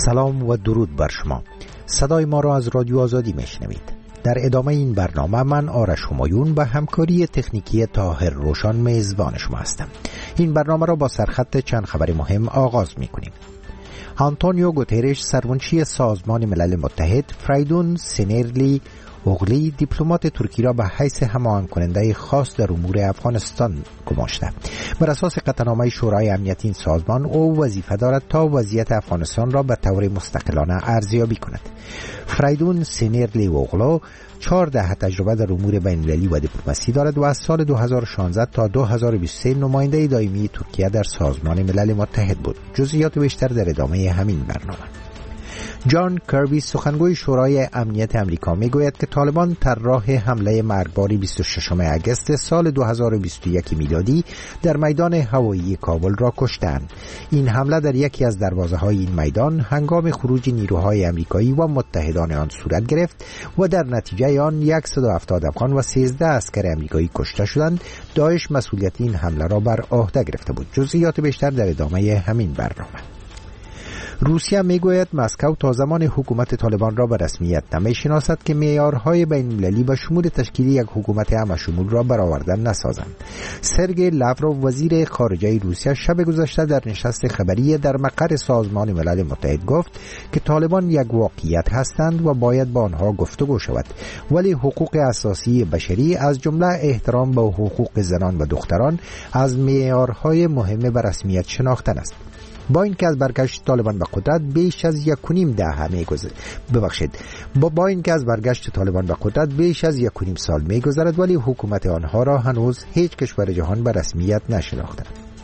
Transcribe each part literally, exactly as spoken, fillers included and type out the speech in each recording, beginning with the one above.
سلام و درود بر شما. صدای ما را از رادیو آزادی میشنوید. در ادامه این برنامه من آرش همایون با همکاری تکنیکی طاهر روشان میزبان شما هستم. این برنامه را با سرخط چند خبر مهم آغاز میکنیم. آنتونیو گوترش سرمنشی سازمان ملل متحد فریدون سینرلی اوغلی دیپلمات ترکی را به حیث هماهنگ کننده خاص در امور افغانستان گماشته. بر اساس قطعنامه شورای امنیت این سازمان او وظیفه دارد تا وضعیت افغانستان را به طور مستقلانه ارزیابی کند. فریدون سینرلی اوغلو چهار دهه تجربه در امور بین‌المللی و دیپلماسی دارد و از سال دو هزار و شانزده تا دو هزار و بیست و سه نماینده دائمی ترکیه در سازمان ملل متحد بود. جزئیات بیشتر در ادامه همین برنامه. جان کربی سخنگوی شورای امنیت امریکا میگوید که طالبان طراح حمله مرگباری بیست و ششم اگست سال دو هزار و بیست و یک میلادی در میدان هوایی کابل را کشتند. این حمله در یکی از دروازه های این میدان هنگام خروج نیروهای امریکایی و متحدان آن صورت گرفت و در نتیجه آن صد و هفتاد افغان و سیزده عسکر امریکایی کشته شدند. داعش مسئولیت این حمله را بر عهده گرفته بود. جزئیات بیشتر در ادامه همین برنامه. روسیه میگوید مسکو تا زمان حکومت طالبان را به رسمیت نمیشناسد که معیارهای بین‌المللی به شمول تشکیل یک حکومت همه‌شمول را برآورده نسازند. سرگئی لاوروف وزیر خارجه روسیه شب گذشته در نشست خبری در مقر سازمان ملل متحد گفت که طالبان یک واقعیت هستند و باید با آنها گفتگو شود، ولی حقوق اساسی بشری از جمله احترام به حقوق زنان و دختران از معیارهای مهم به رسمیت شناختن است. با اینکه از برگشت طالبان به قدرت بیش از یک و نیم دهه میگذرد ببخشید با با اینکه از برگشت طالبان به قدرت بیش از یک و نیم سال میگذرد ولی حکومت آنها را هنوز هیچ کشور جهان به رسمیت نشناخته.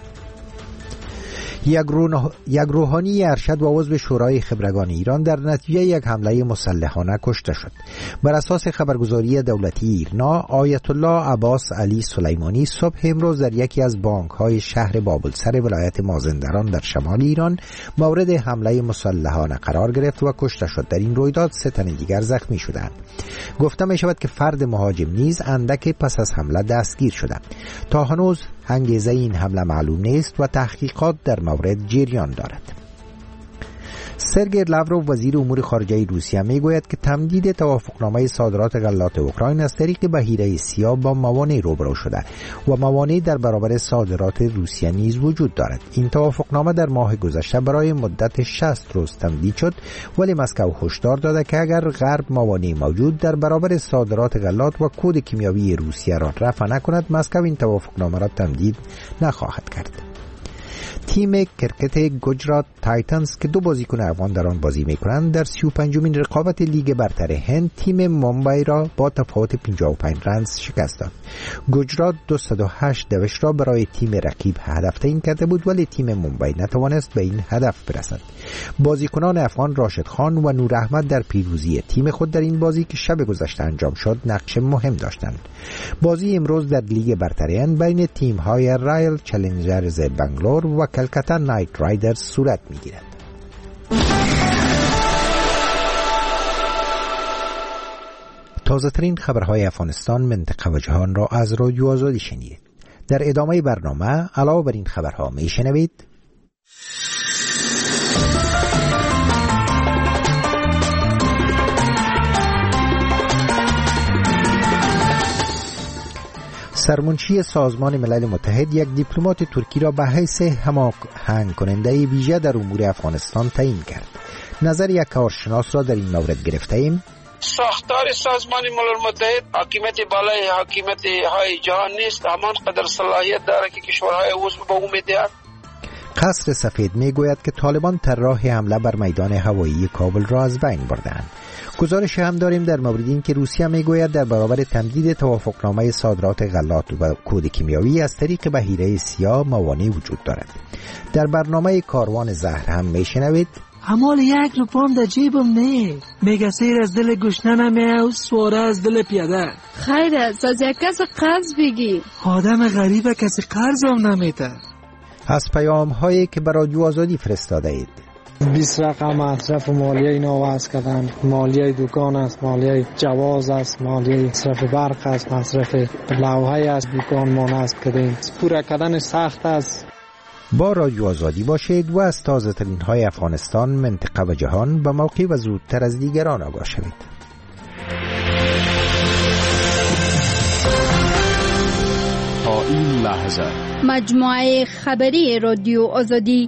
یک, رو... یک روحانی ارشد و عضو شورای خبرگان ایران در نتیجه یک حمله مسلحانه کشته شد. بر اساس خبرگزاری دولتی ایرنا، آیت الله عباس علی سلیمانی صبح امروز در یکی از بانک‌های شهر بابلسر ولایت مازندران در شمال ایران مورد حمله مسلحانه قرار گرفت و کشته شد. در این رویداد سه تن دیگر زخمی شدند. گفته می شود که فرد مهاجم نیز اندک پس از حمله دستگیر شده. تا هنوز انگیزه این حمله معلوم نیست و تحقیقات در مورد جریان دارد. سرگئی لاوروف وزیر امور خارجه روسیه میگوید که تمدید توافقنامه صادرات غلات اوکراین از طریق بحیره سیاه با موانع روبرو شده و موانع در برابر صادرات روسیه نیز وجود دارد. این توافقنامه در ماه گذشته برای مدت شصت روز تمدید شد، ولی مسکو هشدار داده که اگر غرب موانع موجود در برابر صادرات غلات و کود کیمیاوی روسیه را رفع نکند، مسکو این توافقنامه را تمدید نخواهد کرد. تیم کرکت گجرات تایتنز که دو بازیکن افغان در آن بازی می‌کنند در سی و پنجمین رقابت لیگ برتر هند تیم ممبئی را با تفاوت پنجاه و پنج رنز شکست داد. گجرات دویست و هشت دوش را برای تیم رقیب هدف تعیین کرده بود، ولی تیم ممبئی نتوانست به این هدف برسد. بازیکنان افغان راشد خان و نور احمد در پیروزی تیم خود در این بازی که شب گذشته انجام شد نقش مهم داشتند. بازی امروز در لیگ برتر هند بین تیم‌های رایل چالنجرز بنگلور و کلکتا نایت رایدرز صورت می‌گیرد. تازه‌ترین خبرهای افغانستان، منطقه و جهان را از رادیو آزادی شنیدید. در ادامه برنامه علاوه بر این خبرها می‌شنوید: سرمنشی سازمان ملل متحد یک دیپلمات ترکی را به حیث هماهنگ کننده ویژه در امور افغانستان تعیین کرد. نظر یک کارشناس را در این مورد گرفته ایم. ساختار سازمان ملل متحد حاکمیت بالای حاکمیت های جهان نیست، همان قدر صلاحیت داره که کشورهای عضو به او میدهند. قصر سفید میگوید که طالبان طراح حمله بر میدان هوایی کابل را از بین بردند. گزارش هم داریم در مورد این که روسیه میگوید در برابر تمدید توافقنامه صادرات غلات و کود کیمیاوی از طریق بحیره سیاه موانع وجود دارد. در برنامه کاروان زهر هم میشنوید: همال یک روپام در جیبم نه، میگه سیر از دل گشنه نمیه و سواره از دل پیاده. خیر است از یک کس قرض بگی. آدم غریبه کسی قرض هم نمیده. از پیام هایی که برای رادیو آزادی فرستاده اید: بیست رقم مصرف مالیه اینا وضع کردن، مالیه دکان است، مالیه جواز است، مالیه مصرف برق است، مصرف لوحه است، دکان ما نصب کردیم. پورا کردن سخت است. با رادیو آزادی باشید و از تازه ترین های افغانستان، منطقه و جهان به موقع و زودتر از دیگران آگاه شوید. تا این لحظه مجموعه خبری رادیو آزادی.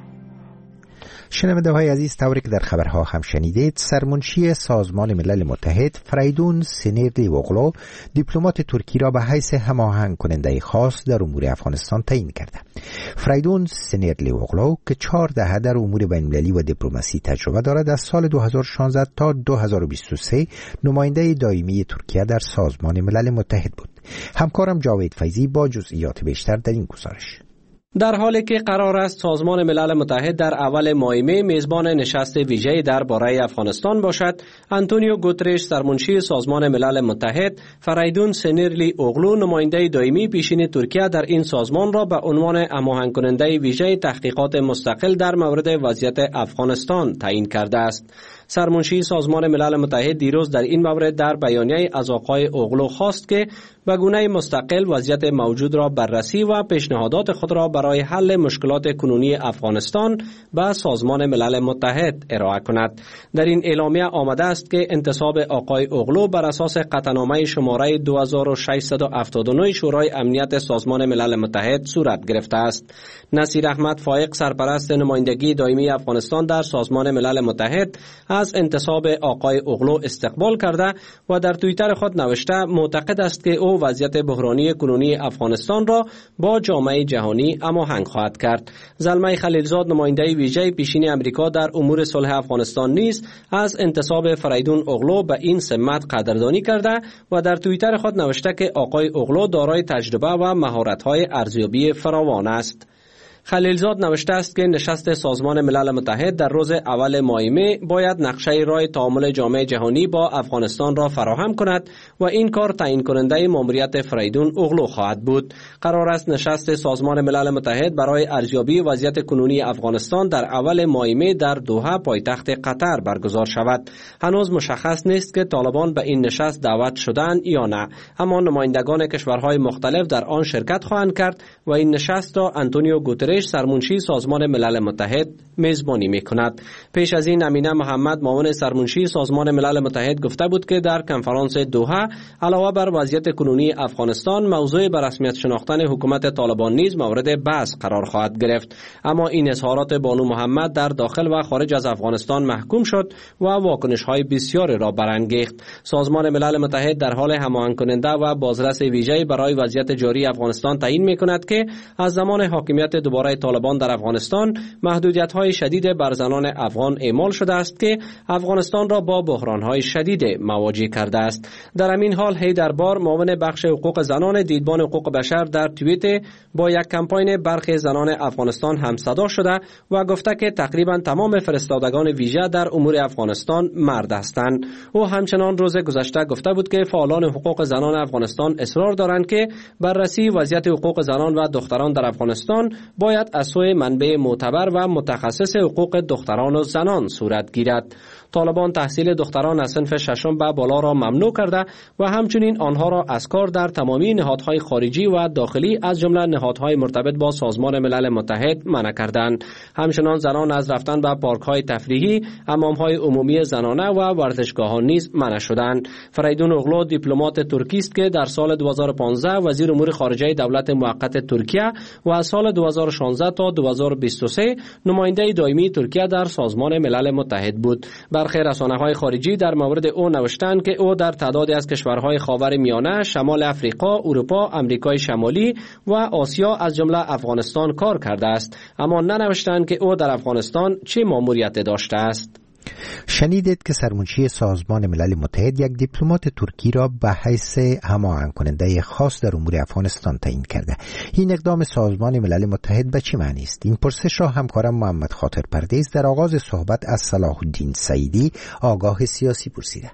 شنونده های عزیز، طوری که در خبرها هم شنیدید، سرمنشی سازمان ملل متحد فریدون سنیردی اوغلو دیپلمات ترکی را به حیث هماهنگ کننده خاص در امور افغانستان تعیین کرده. فریدون سنیردی اوغلو که چهار دهه در امور بین‌المللی و دیپلماسی تجربه دارد، از سال دو هزار و شانزده تا دو هزار و بیست و سه نماینده دائمی ترکیه در سازمان ملل متحد بود. همکارم جاوید فیضی با جزئیات بیشتر در این گزارش. در حالی که قرار است سازمان ملل متحد در اول ماه می میزبان نشست ویژه‌ای درباره افغانستان باشد، آنتونیو گوترش سرمنشی سازمان ملل متحد فریدون سنیرلی اوغلو نماینده دائمی پیشین ترکیه در این سازمان را به عنوان هماهنگ کننده ویژه تحقیقات مستقل در مورد وضعیت افغانستان تعیین کرده است. سرمنشی سازمان ملل متحد دیروز در این مورد در بیانیه از آقای اوغلو خواست که به گونه مستقل وضعیت موجود را بررسی و پیشنهادات خود را برای حل مشکلات کنونی افغانستان به سازمان ملل متحد ارائه کند. در این اعلامیه آمده است که انتصاب آقای اوغلو بر اساس قطعنامه شماره دو هزار و ششصد و هفتاد و نه شورای امنیت سازمان ملل متحد صورت گرفته است. نصیر احمد فائق سرپرست نمایندگی دائمی افغانستان در سازمان ملل متحد از انتصاب آقای اوغلو استقبال کرده و در توییتر خود نوشته معتقد است که او وضعیت بحرانی کنونی افغانستان را با جامعه جهانی هماهنگ خواهد کرد. زلمه خلیلزاد نماینده ویژه پیشین امریکا در امور صلح افغانستان نیز از انتصاب فریدون اوغلو به این سمت قدردانی کرده و در توییتر خود نوشته که آقای اوغلو دارای تجربه و مهارت‌های ارزیابی فراوان است. خلیلزاد نوشته است که نشست سازمان ملل متحد در روز اول ماه می باید نقشه راه تعامل جامعه جهانی با افغانستان را فراهم کند و این کار تعیین کننده ماموریت فریدون اوغلو خواهد بود. قرار است نشست سازمان ملل متحد برای ارزیابی وضعیت کنونی افغانستان در اول ماه می در دوحه پایتخت قطر برگزار شود. هنوز مشخص نیست که طالبان به این نشست دعوت شدند یا نه، اما نمایندگان کشورهای مختلف در آن شرکت خواهند کرد و این نشست را آنتونیو گوترش سرمنشی سازمان ملل متحد میزبانی میکند. پیش از این امینه محمد معاون سرمنشی سازمان ملل متحد گفته بود که در کنفرانس دوحه علاوه بر وضعیت کنونی افغانستان، موضوع به رسمیت شناختن حکومت طالبان نیز مورد بحث قرار خواهد گرفت. اما این اظهارات بانو محمد در داخل و خارج از افغانستان محکوم شد و واکنش‌های بسیاری را برانگیخت. سازمان ملل متحد در حال هماهنگ کننده و بازرس ویژه‌ای برای وضعیت جاری افغانستان تعیین میکند که از زمان حاکمیت دوباره طالبان در افغانستان محدودیت‌های شدید بر زنان افغان اعمال شده است که افغانستان را با بحران‌های شدید مواجه کرده است. در همین حال حیدر بار معاون بخش حقوق زنان دیدبان حقوق بشر در توییت با یک کمپاین برخی زنان افغانستان همصدا شده و گفته که تقریبا تمام فرستادگان ویژه در امور افغانستان مرد هستند. او همچنان روز گذشته گفته بود که فعالان حقوق زنان افغانستان اصرار دارند که بررسی وضعیت حقوق زنان و دختران در افغانستان باید از سوی منبع معتبر و متخصص حقوق دختران و زنان صورت گیرد. طالبان تحصیل دختران از صنف ششم به بالا را ممنوع کرده و همچنین آنها را از کار در تمامی نهادهای خارجی و داخلی از جمله نهادهای مرتبط با سازمان ملل متحد منع کردند. همچنان زنان از رفتن به پارک‌های تفریحی، حمام‌های عمومی زنانه و ورزشگاه‌ها نیز منع شدند. فریدون اوغلو دیپلمات ترکی است که در سال دو هزار و پانزده وزیر امور خارجه دولت موقت ترکیه و از سال دو هزار و شانزده تا دو هزار و بیست و سه نماینده دائمی ترکیه در سازمان ملل متحد بود. برخی رسانه‌های خارجی در مورد او نوشتند که او در تعدادی از کشورهای خاورمیانه، شمال افریقا، اروپا، آمریکای شمالی و آسیا از جمله افغانستان کار کرده است، اما ننوشتند که او در افغانستان چه ماموریت داشته است. شنیدید که سرمنشی سازمان ملل متحد یک دیپلمات ترکی را به حیث هماهنگ کننده خاص در امور افغانستان تعیین کرده. این اقدام سازمان ملل متحد به چه معنی است؟ این پرسش را همکارم محمد خاطر پردیس در آغاز صحبت از صلاح الدین سعیدی، آگاه سیاسی، پرسیده.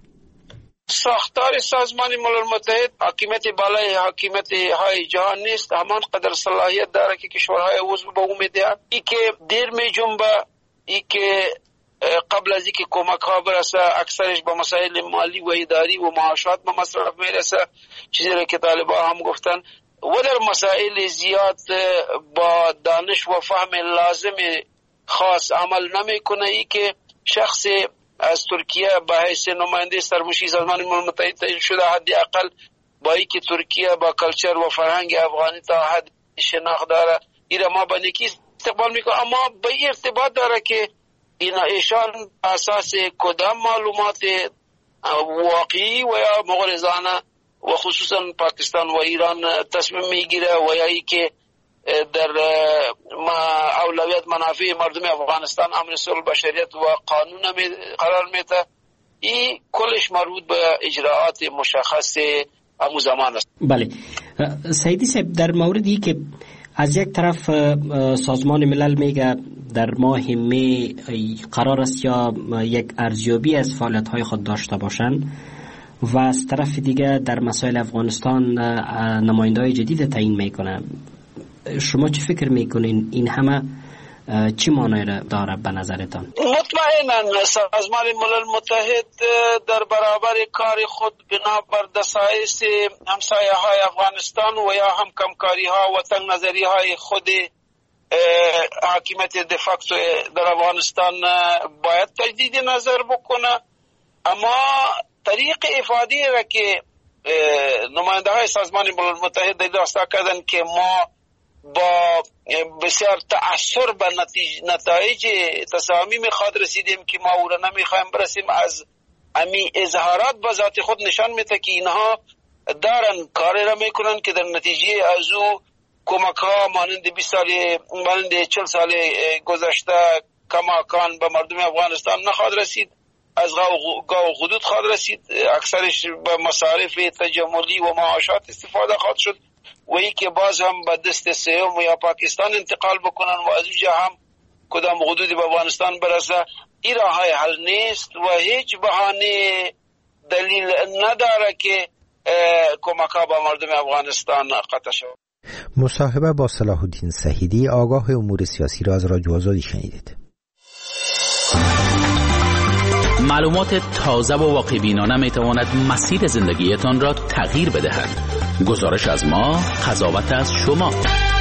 ساختار سازمان ملل متحد حاکمیت بالای حاکمیت های جهان نیست، همان قدر صلاحیت داره که کشورهای عضو به او میدهند. ای که دیر می جنبه، ای که قبل از اینکه کمک ها برسه اکثرش با مسائل مالی و اداری و معاشات به مصرف میرسه، چیزی را که طالبان هم گفتن و در مسائل زیاد با دانش و فهم لازم خاص عمل نمیکنه. ای که شخص از ترکیه به حیث نماینده سرمنشی سازمان ملل متحد تعیین شده، حداقل با ای که ترکیه با کلچر و فرهنگ افغانی تا حد شناخت داره، ایره ما به نیکی استقبال میکنه. اما به ارتباط داره که این ایشان اساس کدام معلومات واقعی و یا مغرضانه و خصوصا پاکستان و ایران تصمیم میگیره و یا ای که در اولویت منافع مردم افغانستان امن صلح بشریت و قانون قرار میده، این کلش مربوط به اجراعات مشخص همون زمان است. بله سیدی صاحب، در موردی که از یک طرف سازمان ملل میگه در ماه می قرار است یا یک ارزیابی از فعالیت‌های خود داشته باشند و از طرف دیگه در مسائل افغانستان نماینده‌های جدید تعیین میکنه، شما چه فکر میکنین این همه چی معنی داره به نظرتان؟ مطمئنا سازمان ملل متحد در برابر کار خود بنا بر دسایس همسایه های افغانستان و یا هم کمکاری ها و تنگ نظری های خود حاکمیت دفاکتو در افغانستان باید تجدید نظر بکنه. اما طریق افادی را که نماینده های سازمان ملل متحد داشته کردن که ما با بسیار تأثیر به نتایج تصامیم خود رسیدیم که ما او را نمیخوایم برسیم، از امی اظهارات به ذات خود نشان میده که اینها دارن کاری را میکنن که در نتیجه از او کمک ها مانند بیست سال مانند چهل سال گذشته کماکان به مردم افغانستان نخواهد رسید، از گاو و حدود خواهد رسید، اکثرش به مصارف تجملی و معاشات استفاده خواهد شد و ای که باز هم به دست سیوم یا پاکستان انتقال بکنن و از اونجا هم کدام حدودی به افغانستان برسه. این راه های حل نیست و هیچ بهانه دلیل نداره که کمک ها به مردم افغانستان قطع شود. مصاحبه با صلاح الدین سهیدی، آگاه امور سیاسی را از رادیو آزادی شنیدید. معلومات تازه و واقع بینانه می تواند مسیر زندگیتان را تغییر بدهد. گزارش از ما، قضاوت از شما.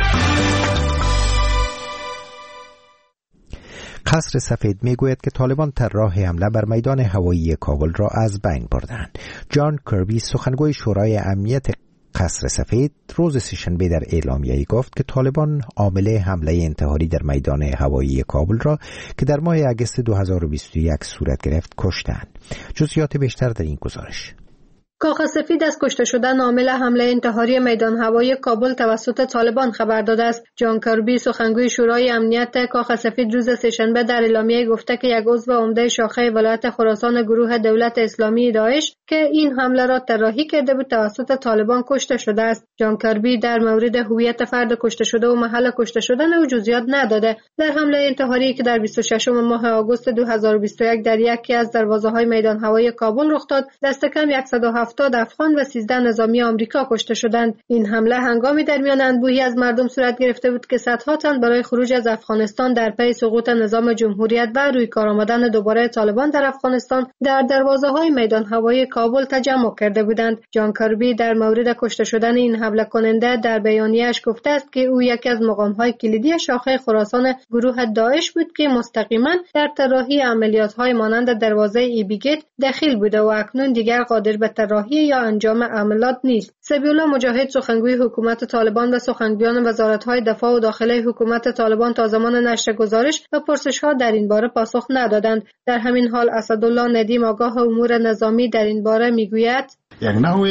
قصر سفید میگوید که طالبان طراح حمله بر میدان هوایی کابل را از بین بردند. جان کربی، سخنگوی شورای امنیت قصر سفید، روز سه‌شنبه در اعلامیه‌ای گفت که طالبان عامل حمله انتحاری در میدان هوایی کابل را که در ماه اگست دو هزار و بیست و یک صورت گرفت کشتند. جزئیات بیشتر در این گزارش. کاخ سفید از کشته شدن عامل حمله انتحاری میدان هوایی کابل توسط طالبان خبر داده است. جان کربی، سخنگوی شورای امنیت کاخ سفید، روز سه‌شنبه در اعلامیه گفته که یک عضو عمده شاخه ولایت خراسان گروه دولت اسلامی داعش که این حمله را طراحی کرده بود توسط طالبان کشته شده است. جان کربی در مورد هویت فرد کشته شده و محل کشته شدن او جزئیات نداده. در حمله انتحاری که در بیست و ششم ماه آگوست دو هزار و بیست و یک در یکی از دروازه‌های میدان هوایی کابل رخ داد، دست کم صد و هفتاد افغان و سیزده نظامی آمریکا کشته شدند. این حمله هنگامی در میان انبوهی از مردم صورت گرفته بود که صدها تن برای خروج از افغانستان در پی سقوط نظام جمهوریت و روی کار آمدن دوباره طالبان در افغانستان در دروازه‌های میدان هوایی کابل تجمع کرده بودند. جان کربی در مورد کشته شدن این حمله کننده در بیانیه‌اش گفته است که او یکی از مقام‌های کلیدی شاخه خراسان گروه داعش بود که مستقیما در طراحی عملیات‌های مانند دروازه ایبیگیت دخیل بوده و اکنون دیگر قادر به طراحی یا انجام عملیات نیست. سبیالله مجاهد، سخنگوی حکومت طالبان و سخنگویان وزارت‌های دفاع و داخلی حکومت طالبان تا زمان نشر گزارش و پرسش‌ها در این باره پاسخ ندادند. در همین حال اسدالله ندیم، آگاه امور نظامی، در این باره میگوید یک نوع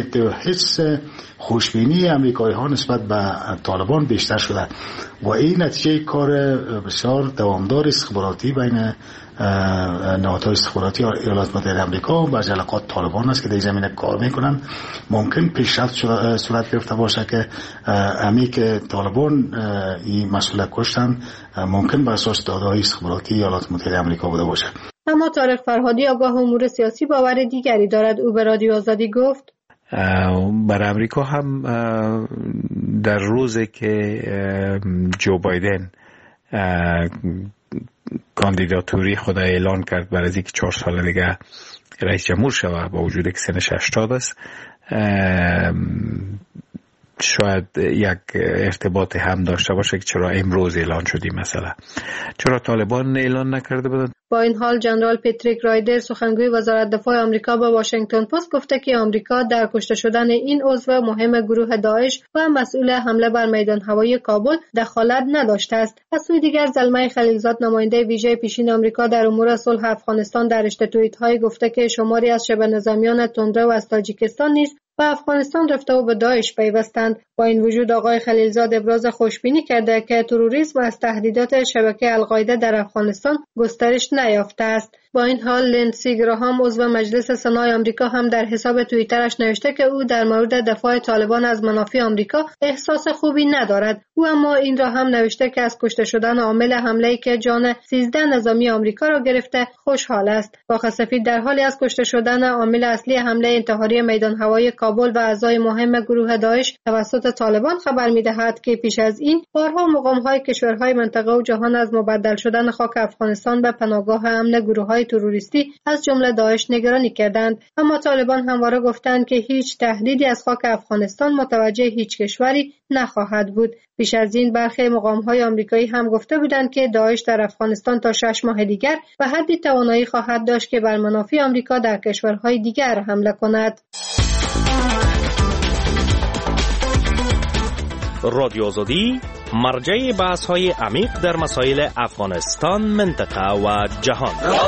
حس خوشبینی امریکایی ها نسبت به طالبان بیشتر شده و این نتیجه کار بسیار دوامدار استخباراتی بین نهادهای استخباراتی ایالات متحده آمریکا و جلقات طالبان است که در زمینه کار میکنن. ممکن پیشرفت صورت گرفته باشه که امی که طالبان این مسئله کشتن ممکن بر اساس داده‌های استخباراتی ایالات متحده آمریکا بوده باشه. اما طارق فرهادی، آگاه امور سیاسی، باور دیگری دارد. او به رادیو آزادی گفت بر امریکا هم در روزی که جو بایدن کاندیداتوری خود اعلان کرد برای اینکه چهار سال دیگه رئیس جمهور شود با وجود که سنش هشتاد است، شاید یک ارتباط هم داشته باشه که چرا امروز اعلان شدی، مثلا چرا طالبان اعلان نکرده بودن. با این حال جنرال پاتریک رایدر سخنگوی وزارت دفاع آمریکا به واشنگتن پست گفته که آمریکا در کشته شدن این عضو مهم گروه داعش و مسئول حمله بر میدان هوایی کابل دخالت نداشته است. از سوی دیگر زلمه خلیلزاد نماینده ویژه پیشین آمریکا در امور صلح افغانستان در رشته توییت‌های گفته که شماری از شبه نظامیان تندرو از تاجیکستان نیز و افغانستان رفته و به داعش پیوستند. با این وجود آقای خلیلزاد ابراز خوشبینی کرده که تروریسم از تهدیدات شبکه القاعده در افغانستان گسترش نیافته است. با این حال لندسی گراهام عضو مجلس سنای آمریکا هم در حساب توییترش نوشته که او در مورد دفاع طالبان از منافع آمریکا احساس خوبی ندارد. او اما این را هم نوشته که از کشته شدن عامل حمله‌ای که جان سیزده نظامی آمریکا را گرفته خوشحال است. کاخ سفید در حالی از کشته شدن عامل اصلی حمله انتحاری میدان هوایی کابل و اعضای مهم گروه داعش توسط طالبان خبر می‌دهد که پیش از این بارها مقام‌های کشورهای منطقه و جهان از مبدل شدن خاک افغانستان به پناهگاه امن گروه‌های تروریستی از جمله داعش نگرانی کردند، اما طالبان همواره گفتند که هیچ تهدیدی از خاک افغانستان متوجه هیچ کشوری نخواهد بود. پیش از این برخی مقام‌های آمریکایی هم گفته بودند که داعش در افغانستان تا شش ماه دیگر به حدی توانایی خواهد داشت که بر منافع آمریکا در کشورهای دیگر حمله کند. رادیو آزادی مرجع بحث‌های عمیق در مسائل افغانستان، منطقه و جهان.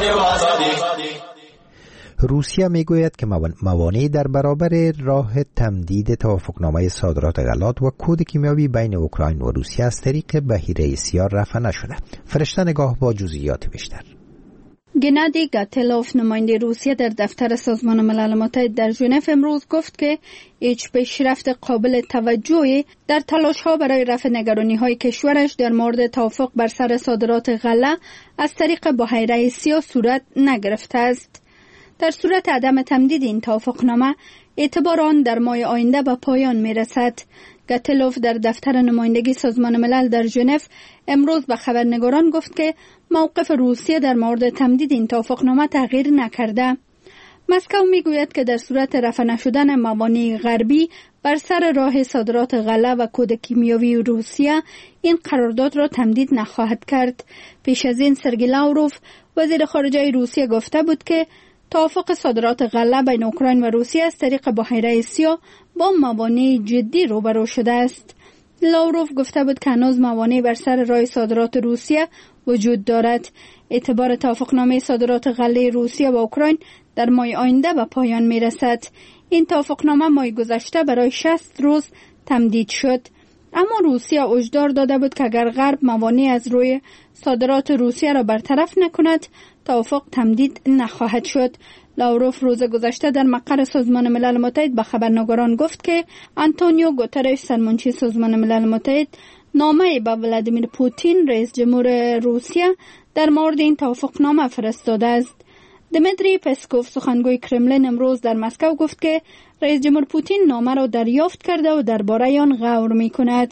روسیه میگوید که موانع در برابر راه تمدید توافقنامه صادرات غلات و کود کیمیاوی بین اوکراین و روسیه از طریق بحیره سیاه رفع نشده. فرشته نگاه با جزئیات بیشتر. گنادی گاتلوف نماینده روسیه در دفتر سازمان ملل متحد در ژنو امروز گفت که هیچ پیشرفت قابل توجهی در تلاش‌ها برای رفع نگرانی‌های کشورش در مورد توافق بر سر صادرات غله از طریق بحیره سیاه صورت نگرفته است. در صورت عدم تمدید این توافقنامه اعتبار آن در ماه آینده به پایان می‌رسد. گاتلوف در دفتر نمایندگی سازمان ملل در ژنو امروز به خبرنگاران گفت که موقف روسیه در مورد تمدید این توافقنامه تغییر نکرده. مسکو میگوید که در صورت رفع نشدن موانع غربی بر سر راه صادرات غله و کود کیمیاوی روسیه این قرارداد را تمدید نخواهد کرد. پیش از این سرگئی لاوروف وزیر خارجه روسیه گفته بود که توافق صادرات غله بین اوکراین و روسیه از طریق بحیره سیاه با موانع جدی روبرو شده است. لاوروف گفته بود که هنوز موانع بر سر راه صادرات روسیه وجود دارد. اعتبار توافقنامه صادرات غله روسیه و اوکراین در ماه آینده به پایان می رسد. این توافقنامه ماه گذشته برای شصت روز تمدید شد، اما روسیه هشدار داده بود که اگر غرب موانع از روی صادرات روسیه را برطرف نکند توافق تمدید نخواهد شد. لاوروف روز گذشته در مقر سازمان ملل متحد به خبرنگاران گفت که آنتونیو گوترش سرمنشی سازمان ملل متحد نامه به ولادیمیر پوتین رئیس جمهور روسیه در مورد این توافقنامه فرستاده است. دمیتری پسکوف سخنگوی کرملین امروز در مسکو گفت که رئیس جمهور پوتین نامه را دریافت کرده و درباره آن غور می‌کند.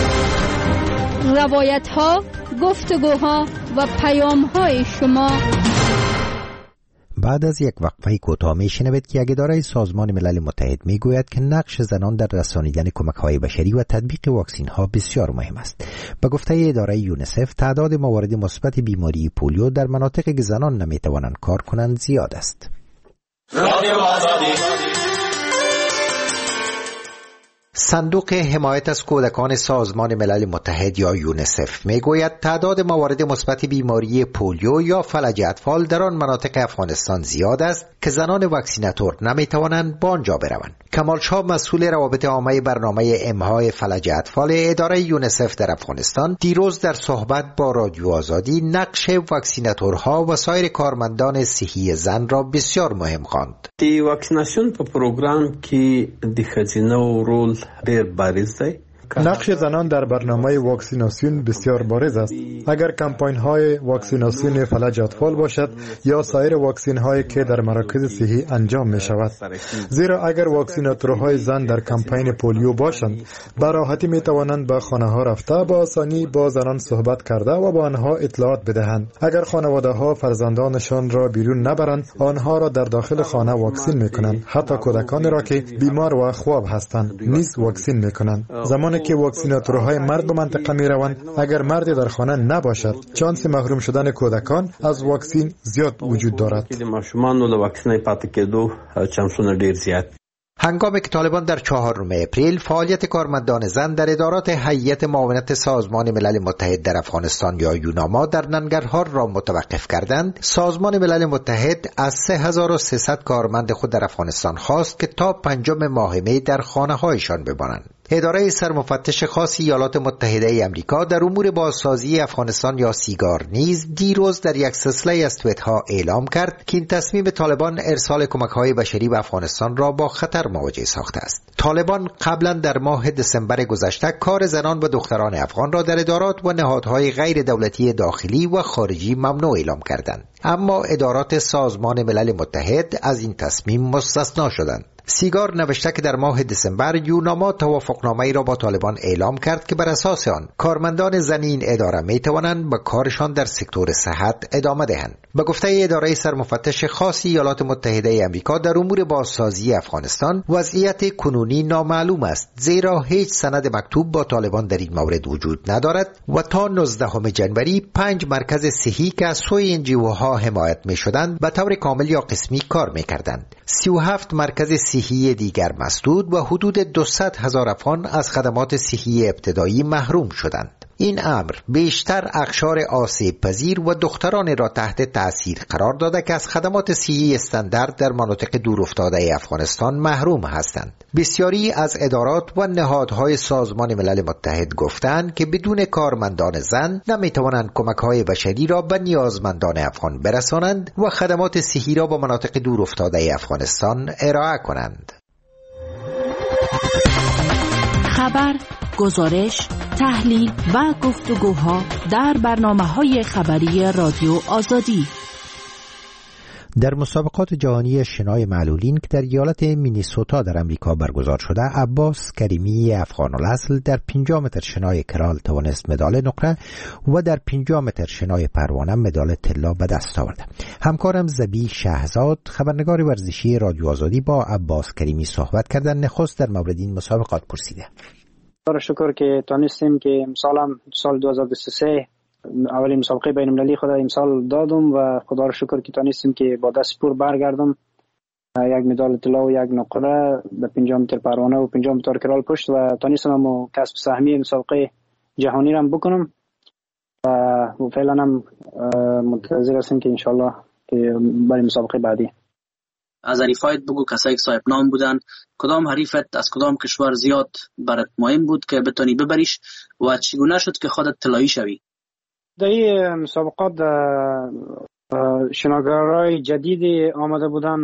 روایت‌ها، گفتگوها و پیام‌های شما. بعد از یک وقفه کوتاه میشنوید که یک اداره سازمان ملل متحد میگوید که نقش زنان در رسانیدن کمک‌های بشری و تطبیق واکسن‌ها بسیار مهم است. به گفته اداره یونیسف تعداد موارد مثبت بیماری پولیو در مناطقی که زنان نمیتوانند کار کنند زیاد است. صندوق حمایت از کودکان سازمان ملل متحد یا یونیسف میگوید تعداد موارد مثبت بیماری پولیو یا فلج اطفال در آن مناطق افغانستان زیاد است که زنان واکسیناتور نمیتوانند به آنجا بروند. کمال شاه مسئول روابط عامه برنامه امهای فلج اطفال اداره یونیسف در افغانستان دیروز در صحبت با رادیو آزادی نقش واکسیناتورها و سایر کارمندان صحی زن را بسیار مهم خواند. دی واکسیناسیون په پروګرام کې د ښځینه رول ډېر بارز دی. نقش زنان در برنامه واکسیناسیون بسیار بارز است. اگر کمپاین های واکسیناسیون فلج اطفال باشد یا سایر واکسین هایی که در مراکز صحی انجام می شود، زیرا اگر واکسیناتورهای زن در کمپین پولیو باشند، به راحتی می توانند به خانه ها رفته با آسانی با زنان صحبت کرده و با آنها اطلاعات بدهند. اگر خانواده ها فرزندانشان را بیرون نبرند، آنها را در داخل خانه واکسین می کنند. حتی کودکان را که بیمار و خواب هستند نیز واکسین می کنند. زمانی که واکسیناتورهای مرد به منطقه می روند، اگر مردی در خانه نباشد، چانس محروم شدن کودکان از واکسین زیاد وجود دارد. هنگامی که طالبان در چهارم اپریل فعالیت کارمندان زن در ادارات هیئت معاونت سازمان ملل متحد در افغانستان یا یوناما در ننگرهار را متوقف کردند، سازمان ملل متحد از سه هزار و سیصد کارمند خود در افغانستان خواست که تا پنجم ماه می در خانه هایشان بمانند. اداره سرمفتش خاص ایالات متحده ای آمریکا در امور بازسازی افغانستان یا سیگار نیز دیروز در یک سلسله از توییت ها اعلام کرد که این تصمیم طالبان ارسال کمک های بشری به افغانستان را با خطر مواجه ساخته است. طالبان قبلا در ماه دسامبر گذشته کار زنان و دختران افغان را در ادارات و نهادهای غیر دولتی داخلی و خارجی ممنوع اعلام کردند، اما ادارات سازمان ملل متحد از این تصمیم مستثنا شدند. سیگار نوشته که در ماه دسامبر یوناما توافقنامه‌ای را با طالبان اعلام کرد که بر اساس آن کارمندان زنی این اداره می توانند به کارشان در سکتور صحت ادامه دهند. به گفته اداره سرمفتش خاص ایالات متحده ای آمریکا در امور بازسازی افغانستان، وضعیت کنونی نامعلوم است، زیرا هیچ سند مکتوب با طالبان در این مورد وجود ندارد و تا نوزدهم ژانویه پنج مرکز صحی که از سوی انجیوها حمایت می شدند به طور کامل یا قسمی کار می کردند. سی و هفت مرکز صحی دیگر مسدود و حدود دویست هزار افغان از خدمات صحی ابتدایی محروم شدند. این امر بیشتر اقشار آسیب پذیر و دختران را تحت تأثیر قرار داده که از خدمات صحی استاندارد در مناطق دورافتاده افغانستان محروم هستند. بسیاری از ادارات و نهادهای سازمان ملل متحد گفتند که بدون کارمندان زن نمیتوانند کمک‌های بشری را به نیازمندان افغان برسانند و خدمات صحی را به مناطق دورافتاده افغانستان ارائه کنند. خبر، گزارش، تحلیل و گفتگوها در برنامه‌های خبری رادیو آزادی. در مسابقات جهانی شنای معلولین که در ایالت مینیسوتا در امریکا برگزار شده، عباس کریمی افغان الاصل در پنجاه متر شنای کرال توانست مدال نقره و در پنجاه متر شنای پروانه مدال طلا به دست آورد. همکارم زبی شهزاد، خبرنگار ورزشی رادیو آزادی، با عباس کریمی صحبت کردن. نخست در مورد این مسابقات پرسیده. خدا شکر که تانستیم که امسالم سال دو هزار و بیست و سه اولین مسابقه بین المللی خود امسال دادم و خدا رو شکر که تانستیم که با دست پر برگردم، یک مدال طلا و یک نقره در پنجاه متر پروانه و پنجاه متر کرال پشت، و تانستم و کسب سهمیه مسابقه جهانی را بکنم و فعلا هم منتظر هستیم که انشالله که برای مسابقه بعدی. از حریفایت بگو، کسایی که صاحب نام بودن، کدام حریفت از کدام کشور زیاد برات مهم بود که بتونی ببریش و چگونه شد که خودت طلایی شوی؟ در این مسابقات شناگرای جدیدی آمده بودن،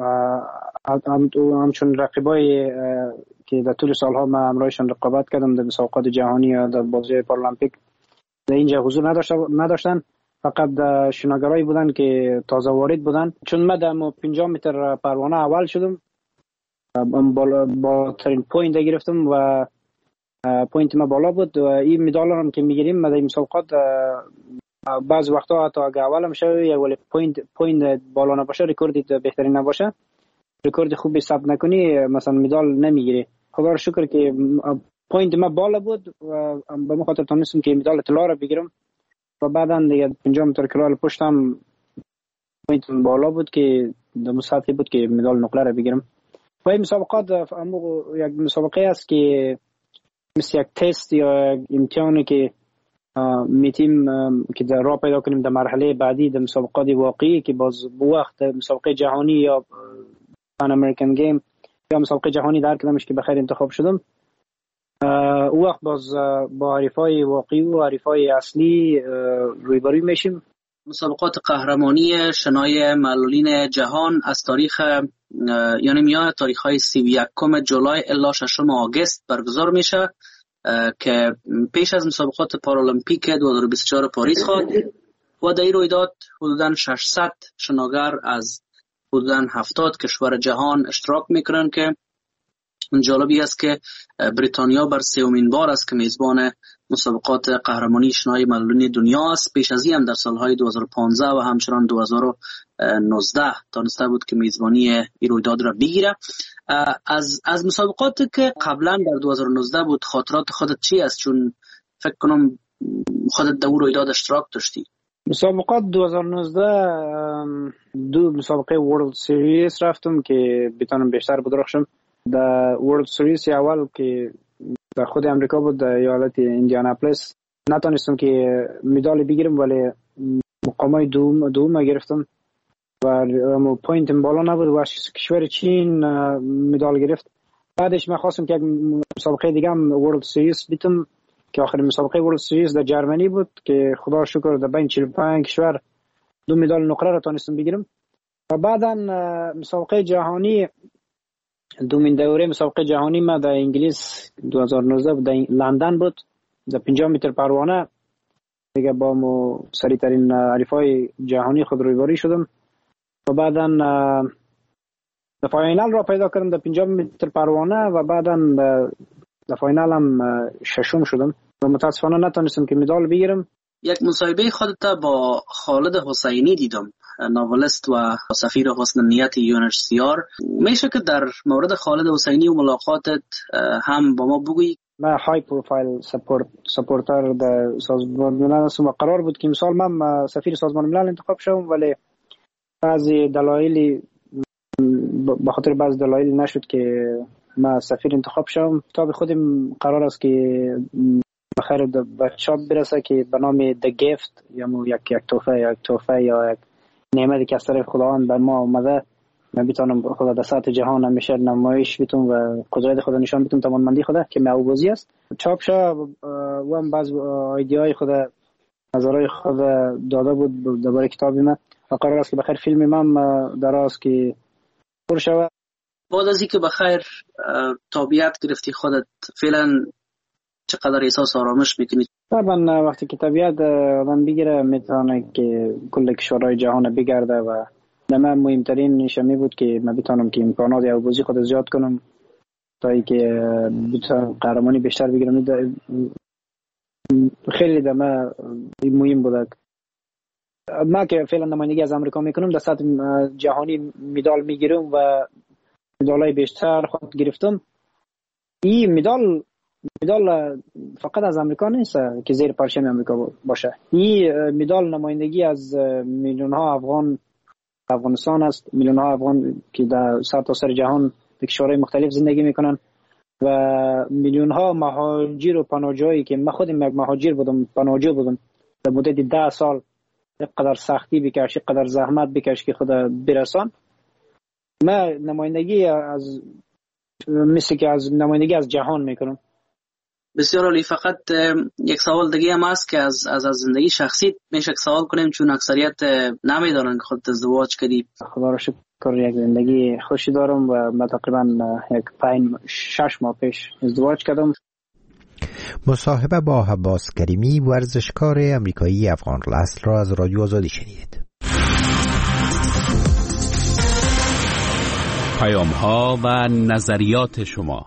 همچون رقیبای که در طول سالها من همراهشان رقابت کردم در مسابقات جهانی یا در بازی پارالمپیک در اینجا حضور نداشتن، فقط شناگرایی بودن که تازه وارد بودن. چون من در پنجاه متر پروانه اول شدم، بالا بالاترین پوینت گرفتم و پوینت ما بالا بود و این مدال هم که میگیریم ما در مسابقات بعض وقتا حتی اگه اول هم شوی یا ولی پوینت پوینت بالا نباشه، رکورد بهترین نباشه، رکورد خوبی ثبت نکنی، مثلا مدال نمیگیری. خدا رو شکر که پوینت ما بالا بود و به من خاطر تونستم که مدال طلا رو بگیرم و بعداً دیگه پنجاه متر کرال پشتم پوینت بالا بود که در مسابقه بود که مدال نقره رو بگیرم. و این مسابقات یک مسابقه است که مثل یک تست یا امتحانی که میتیم که در راه پیدا کنیم در مرحله بعدی در مسابقات واقعی که باز با وقت مسابقه جهانی یا پان امریکن گیم یا مسابقه جهانی در کدامش که بخیر انتخاب شدم، او وقت باز با حریفای واقعی و حریفای اصلی رویبروی میشیم. مسابقات قهرمانی شنای معلولین جهان از تاریخ یعنی میاد تاریخ های سی و یکم جولای الی ششم آگوست برگزار میشه که پیش از مسابقات پارالمپیک دو هزار و بیست و چهار پاریس خواد و در این رویداد حدوداً ششصد شناگر از حدوداً هفتاد کشور جهان اشتراک میکنن که جالبی است که بریتانیا بر سومین بار است که میزبان مسابقات قهرمانی شنای ملولین دنیا است. پیش از این هم در سالهای دو هزار و پانزده و همچنان دو هزار و نوزده تانسته بود که میزبانی این رویداد را بگیره. از از مسابقاتی که قبلا در دو هزار و نوزده بود خاطرات خودت چی است؟ چون فکر کنم خودت در اون رویداد اشتراک داشتی. مسابقات دو هزار و نوزده دو مسابقه ورلد سریز رفتم که بتونم بیشتر بدرخشم. در ورلد سریز اول که در خود امریکا بود در ایالت ایندیاناپولیس نتونستم که مدال بگیرم ولی مقامای دوم دوم گرفتم و پوینت بالا نبود و کشور چین مدال گرفت. بعدش من خواستم که یک مسابقه دیگه هم ورلد سریز بیتم که آخرین مسابقه ورلد سریز در جرمنی بود که خدا شکر در بین چهل و پنج کشور دو مدال نقره را تونستم بگیرم. و بعدا مسابقه جهانی دومین دوره مسابقه جهانی ما در انگلیس دو هزار و نوزده در لندن بود در پنجاه متر پروانه دیگه با مو سریع ترین حریفای جهانی خود رویباری شدم و بعدا در فاینال را پیدا کردم در پنجاه متر پروانه و بعدا در فاینال هم ششم شدم و متاسفانه نتونستم که مدال بگیرم. یک مصاحبه خودت با خالد حسینی دیدم، ناولست و سفیر حسن نیت یو ان اچ سی آر. میشه که در مورد خالد حسینی و ملاقاتت هم با ما بگویی؟ من های پروفایل سپورت سپورتر در سازمان ملل هستم و قرار بود که امسال من سفیر سازمان ملل انتخاب شوم ولی بعضی دلایلی به خاطر بعض دلایلی نشد که من سفیر انتخاب شوم. کتاب خودم قرار است که بخیر به چاپ برسه که به نام The Gift یا یک یک تحفه یا یک تحفه یا یک نعمتی که از طرف خداوند بر ما آمده من بتونم خدا در سطح جهان همیشه نمایش بتونم و قدرت خدا نشان بتونم توانمندی خدا که معوضی است. چاپ شد و هم بعض ایده‌های خدا نظرهای خدا داده بود درباره کتاب من و قرار است که بخیر فیلم من دراز که پر شود. بعد از اینکه بخیر تابعیت گرفتی خودت فعلا چقدر احساس آرامش میکنی؟ طبعا وقتی که طبیعت آدم بگیره میتونه که کل کشورهای جهان بگرده و من مهمترین نشمی بود که من بتونم که امکانات یا بازی خود زیاد کنم تا اینکه بتونم قهرمانی بیشتر بگیرم. خیلی در من مهم بود. من که فعلا نمایندگی از امریکا میکنم در سطح جهانی مدال میگیرم و مدالای بیشتر خود گرفتم. این مدال مدال فقط از امریکا نیست که زیر پرچم امریکا باشه. این مدال نمایندگی از میلیون ها افغان افغانستان است، میلیون ها افغان که در سرتاسر جهان در کشورهای مختلف زندگی میکنن و میلیون ها مهاجر و پناهجویی که من خودم یک مهاجر بودم، پناهجو بودم در مدت ده سال قدر سختی بکش قدر زحمت بکش که خدا برسان. من نمایندگی از مثل که از نمایندگی از جهان میکنم. بسیار عالی. فقط یک سوال دیگه هم هست که از از زندگی شخصی میشه سوال کنیم چون اکثریت نمیدونن که خودت ازدواج کردی. خدا را شکر یک زندگی خوشی دارم و من تقریبا یک پنج شش ماه پیش ازدواج کردم. مصاحبه با عباس کریمی ورزشکار امریکایی افغان الاصل را از رادیو آزادی شنیدید. پیام ها و نظریات شما.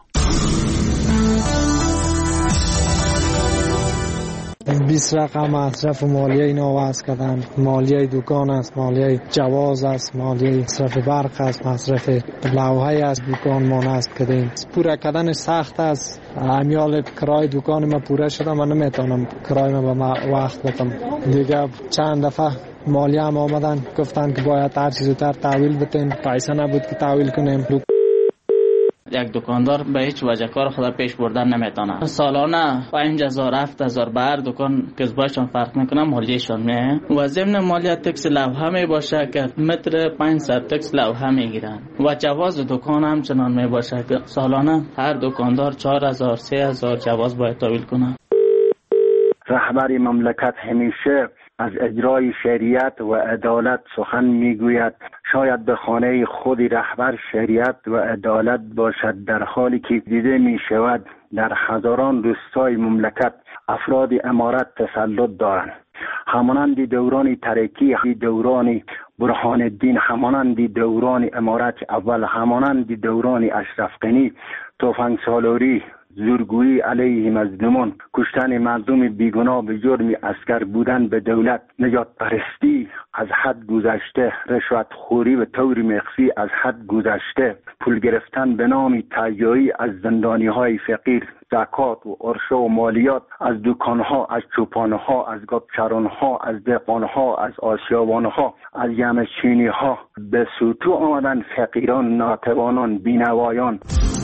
بیست رقم مصرف مالیه اینا وضع کردن. مالیه دکان است، مالیه جواز است، مالیه مصرف برق است، مصرف لوحه است دکان ما نصب کردیم. پوره کردن سخت است. امیال کرای دکان ما پوره شده و نمیتونم کرای ما به وقت بدم. دیگه چند دفعه مالیه هم آمدن گفتن که باید هر چیز زودتر تحویل بدین. پیسه نبود که تحویل کنیم. یک دکاندار به هیچ وجه کار خود پیش بردن نمیتونه. سالانه پنج هزار هفت هزار بر دکان کسبایشان فرق میکنه مالیهشان میه و ضمن مالیه تکس لوحه می باشه که متر پانصد تکس لوحه میگیرن و جواز دکان هم چنان می باشه که سالانه هر دکاندار چهار هزار سه هزار جواز باید تحویل کنه. رهبر مملکت همیشه از اجرای شریعت و عدالت سخن میگوید. شاید به خانه خود رهبر شریعت و عدالت باشد در حالی که دیده می شود در هزاران روستای مملکت افراد امارت تسلط دارند. همانند دوران ترکی، دوران برهان الدین، همانند دوران امارت اول، همانند دوران اشرف غنی، تفنگ سالاری، زورگویی علیه مظلومان، کشتن مردم بیگناه به جرم اسکر بودن به دولت، نجات پرستی از حد گذشته، رشوت خوری و طور مخفی از حد گذشته، پول گرفتن به نام تهیایی از زندانی های فقیر، زکات و عرشه و مالیات از دکان ها، از چوپان ها، از گابچران ها، از دهقان ها، از آسیابان ها، از یمچینی ها، به سوتو آمدن فقیران، ناتوانان، بینوایان.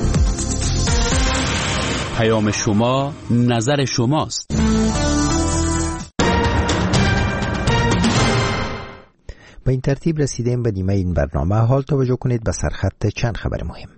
پیام شما، نظر شماست. به این ترتیب رسیدیم به نیمه این برنامه. حال توجه کنید به سرخط چند خبر مهم.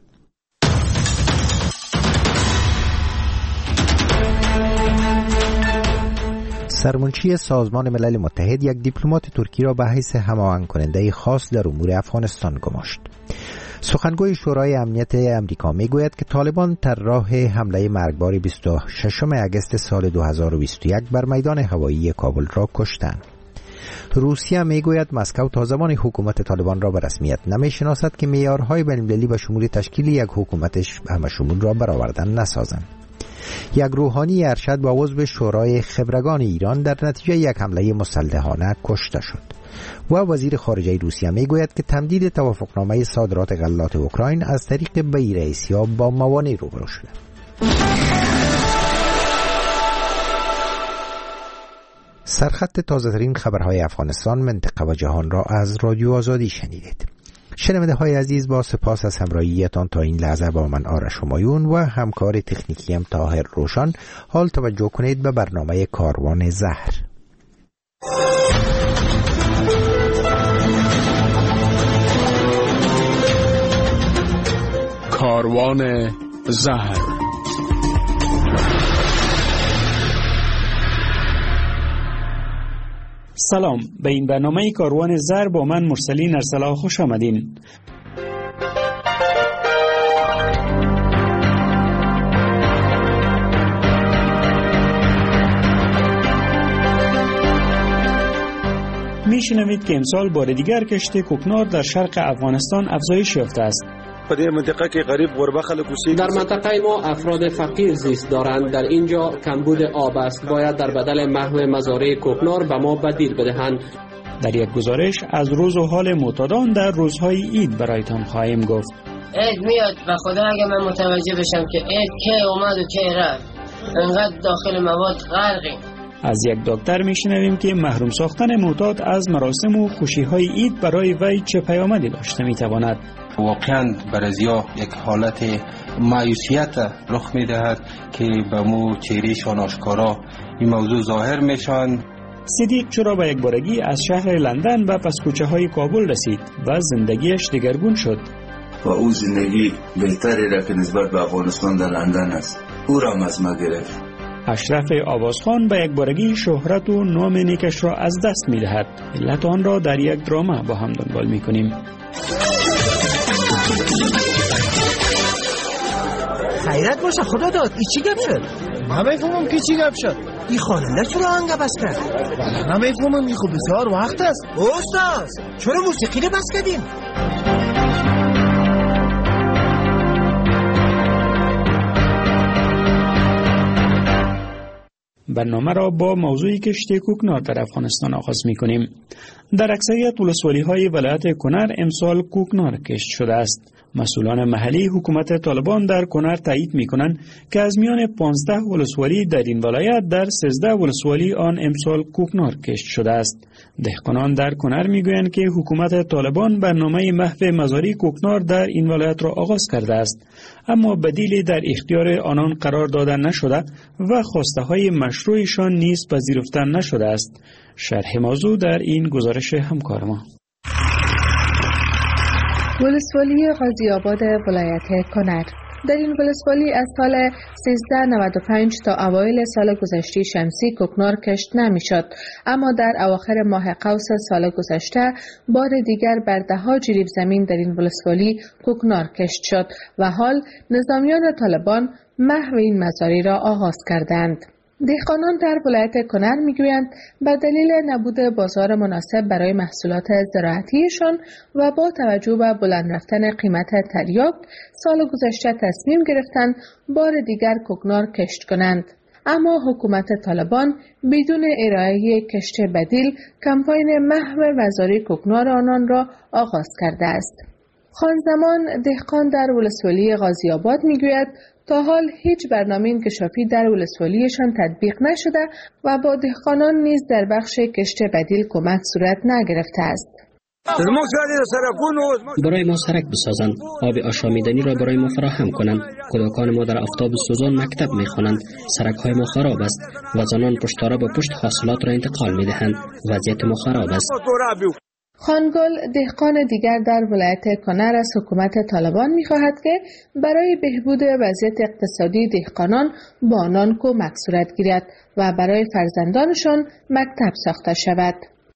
سرمنشی سازمان ملل متحد یک دیپلمات ترکی را به حیث هماهنگ کننده خاص در امور افغانستان گماشت. سخنگوی شورای امنیت امریکا میگوید که طالبان طراح حمله مرگبار بیست و ششم اگست سال دو هزار و بیست و یک بر میدان هوایی کابل را کشتند. روسیه میگوید مسکو تا زمان حکومت طالبان را به رسمیت نمیشناسد که معیارهای بین‌المللی به شمول تشکیل یک حکومتش همه‌شمول را برآوردن نسازند. یک روحانی ارشد با عضو شورای خبرگان ایران در نتیجه یک حمله مسلحانه کشته شد. و وزیر خارجه روسیه میگوید که تمدید توافقنامه صادرات غلات اوکراین از طریق بیع اسیا با موانع روبرو شده. سرخط تازه‌ترین خبرهای افغانستان، منطقه و جهان را از رادیو آزادی شنیدید. شنونده های عزیز، با سپاس از همراهیتان تا این لحظه با من آرش همایون و همکار تکنیکیم طاهر روشن. حال توجه کنید به برنامه کاروان زهر. کاروان زهر. سلام، به این برنامه کاروان زهر با من مرسلین ارسلا خوش آمدین. میشنوید که امسال بار دیگر کشت کوکنار در شرق افغانستان افزایش یافته است. در منطقه که غریب غربه خلق اوسیدی. در منطقه ما افراد فقیر زیست دارند. در اینجا کمبود آب است. باید در بدل محو مزارع کوکنار به ما بدیل بدهند. در یک گزارش از روز و حال معتادان در روزهای عید برایتان خواهیم گفت. عید میاد و خدا اگه من متوجه بشم که عید کی اومد و کی رفت، انقدر داخل مواد غرقیم. از یک دکتر میشنویم که محروم ساختن معتاد از مراسم و خوشی‌های عید برای وی چه پیامدی داشته میتواند. واقعا برازیا یک حالت مایوسیت رخ میدهد که به مو چهرهشان آشکارا این موضوع ظاهر میشن. صدیق چرا به یک بارگی از شهر لندن و پس کوچه های کابل رسید و زندگیش دگرگون شد. و او زندگی بهتری را که نسبت به افغانستان در لندن است او را از ما گرفت. اشرف آوازخان به یک بارگی شهرت و نام نیکش را از دست میدهد. علت آن را در یک دراما با هم دنبال میکنیم. خیرت باشه خدا داد. ای چی گپ شد؟ نمیفهمم که چی گپ شد. ای خواننده چرا آهنگ بس کرد؟ نمیفهمم. ای خوب بسیار وقت است. استاد چرا موسیقی رو بس کردین؟ برنامه را با موضوعی کشت کوکنار در افغانستان آغاز می کنیم. در اکثریت ولسوالی های ولایت کنر امسال کوکنار کشت شده است. مسئولان محلی حکومت طالبان در کنر تایید می کنند که از میان پانزده ولسوالی در این ولایت در سیزده ولسوالی آن امسال کوکنار کشت شده است. دهقانان در کنر می گویند که حکومت طالبان برنامه محو مزارع کوکنار در این ولایت را آغاز کرده است، اما بدیلی در اختیار آنان قرار داده نشده و خواسته های مشروعشان نیز پذیرفته نشده است. شرح موضوع در این گزارش همکار ما. ولسوالی غازی آباد ولایت کنر در این ولسوالی از سال سیزده نود و پنج تا اوایل سال گذشته شمسی کوکنار کشت نمیشد، اما در اواخر ماه قوس سال گذشته بار دیگر بر ده‌ها جریب زمین در این ولسوالی کوکنار کشت شد و حال نظامیان طالبان محو این مزارع را آغاز کردند. دهقانان در ولایت کنر میگویند به دلیل نبود بازار مناسب برای محصولات زراعتیشان و با توجه به بلند رفتن قیمت تریاک سال گذشته تصمیم گرفتند بار دیگر کوکنار کشت کنند. اما حکومت طالبان بدون ارائه کشت بدیل کمپاین محو مزارع کوکنار آنان را آغاز کرده است. خانزمان دهقان در ولسوالی غازی آباد میگوید تا حال هیچ برنامه انکشافی در ولسوالیشان تطبیق نشده و با دهقانان نیز در بخش کشت بدیل کمک صورت نگرفته است. برای ما سرک بسازند، آب آشامیدنی را برای ما فراهم کنند. کودکان ما در آفتاب سوزان مکتب می‌خوانند. سرک‌های ما خراب است و زنان پشتاره با پشت حاصلات را انتقال می‌دهند. وضعیت ما خراب است. خانگل دهقان دیگر در ولایت کنر از حکومت طالبان می‌خواهد که برای بهبود وضعیت اقتصادی دهقانان با آنان کمک صورت گیرد و برای فرزندانشان مکتب ساخته شود.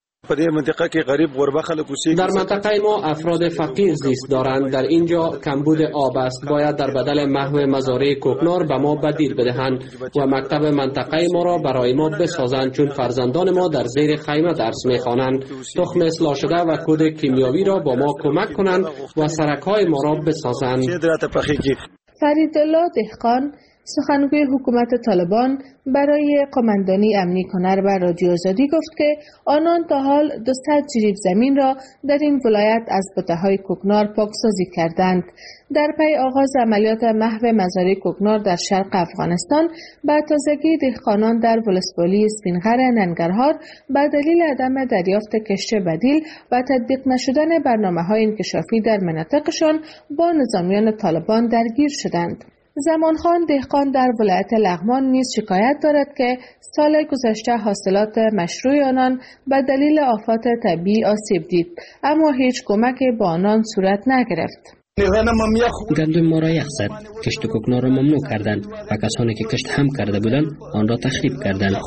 در منطقه ما افراد فقیر زیست دارند. در اینجا کمبود آب است. باید در بدل محو مزارع کوکنار به ما بدیل بدهند و مکتب منطقه ما را برای ما بسازند، چون فرزندان ما در زیر خیمه درس می‌خوانند. تخم اصلاح شده و کود کیمیاوی را با ما کمک کنند و سرک‌های ما را بسازند. فریدالله دهقان سخنگوی حکومت طالبان برای قماندانی امنی کنر و رادیو آزادی گفت که آنان تا حال دویست جریب زمین را در این ولایت از بوته‌های کوکنار پاکسازی کردند. در پی آغاز عملیات محو مزارع کوکنار در شرق افغانستان به تازگی دهقانان در ولسوالی سپینغر ننگرهار به دلیل عدم دریافت کشت بدیل و تطبیق نشدن برنامه‌های انکشافی در مناطقشان با نظامیان طالبان درگیر شدند. زمانخان دهقان در ولایت لغمان نیز شکایت دارد که سال گذشته حاصلات مشروع آنان به دلیل آفات طبیعی آسیب دید، اما هیچ کمکی با آنان صورت نگرفت. گندم ما را یخ زد، کشت کوکنار را ممنوع کردند و کسانی که کشت هم کرده بودند آن را تخریب کردند.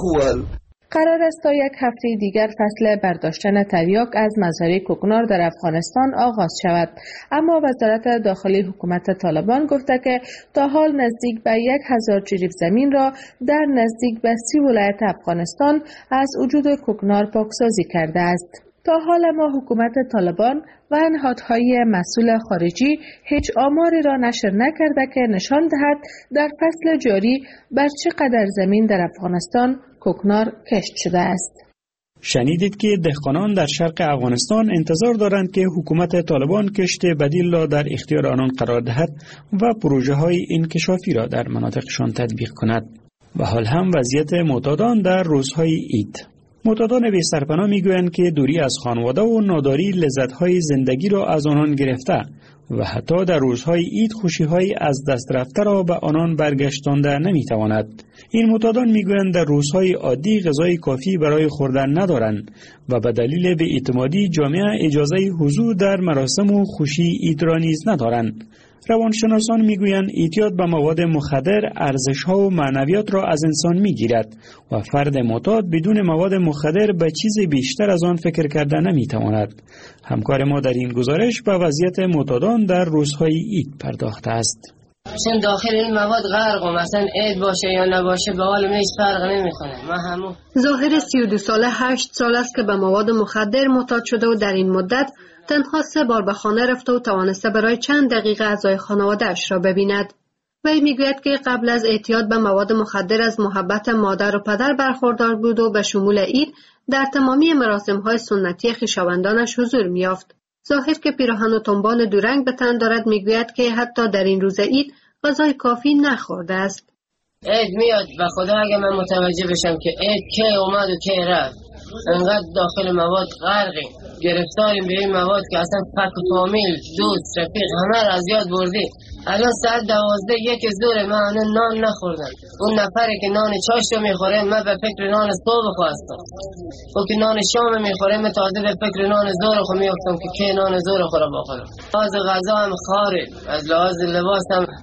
قرار است تا یک هفته دیگر فصل برداشتن تریاک از مزارع کوکنار در افغانستان آغاز شود، اما وزارت داخلی حکومت طالبان گفته که تا حال نزدیک به یک هزار جریب زمین را در نزدیک به سی ولایت افغانستان از وجود کوکنار پاکسازی کرده است. تا حال اما حکومت طالبان و نهادهای مسئول خارجی هیچ آماری را نشر نکرده که نشان دهد در فصل جاری بر چقدر زمین در افغانستان کوکنار کشت شده است. شنیدید که دهقانان در شرق افغانستان انتظار دارند که حکومت طالبان کشت بدیل را در اختیار آنان قرار دهد و پروژه های انکشافی را در مناطقشان تطبیق کند. و حال هم وضعیت معتادان در روزهای عید. معتادان بی سرپناه میگویند که دوری از خانواده و ناداری لذت‌های زندگی را از آنان گرفته و حتی در روزهای عید خوشی‌های از دست رفته را به آنان برگشتانده نمی‌تواند. این معتادان میگویند در روزهای عادی غذای کافی برای خوردن ندارند و به دلیل بی‌اعتمادی جامعه اجازه حضور در مراسم و خوشی عید را نیز ندارند. روانشناسان میگویند اعتیاد به مواد مخدر ارزش‌ها و معنویات را از انسان میگیرد و فرد معتاد بدون مواد مخدر به چیز بیشتر از آن فکر کرده نمیتواند. همکار ما در این گزارش به وضعیت معتادان در روزهای عید پرداخته است. چون داخل این مواد غرقم، مثلا عید باشه یا نباشه به حال هیچ فرق نمیکنه. ما همون ظاهر سی و دو ساله هشت سال است که به مواد مخدر معتاد شده و در این مدت تنها سه بار به خانه رفته و توانسته برای چند دقیقه اعضای خانواده‌اش را ببیند. وی میگوید که قبل از اعتیاد به مواد مخدر از محبت مادر و پدر برخوردار بود و به شمول عید در تمامی مراسم‌های سنتی خویشاوندانش حضور می‌یافت. ظاهر که پیراهن و تنبان دورنگ به تن دارد میگوید که حتی در این روز عید غذای کافی نخورده است. عید میاد و خدا اگه من متوجه بشم که عید که اومد و که رفت، انقدر داخل مواد غرقیم، گرفتاریم به این مواد که اصلا فک و فامیل، دوست، رفیق همه را از یاد بردی. الان ساعت دوازده یک زوره من الان نان نخوردم. اون نفری که نان چاش رو میخوره من به فکر نان صبح خواستم. او که نان شام میخوره من تازه به فکر نان ظهر خو میافتم که کی نان ظهر خورم بخورم. از غذا هم خاره، از لحاظ لباس هم.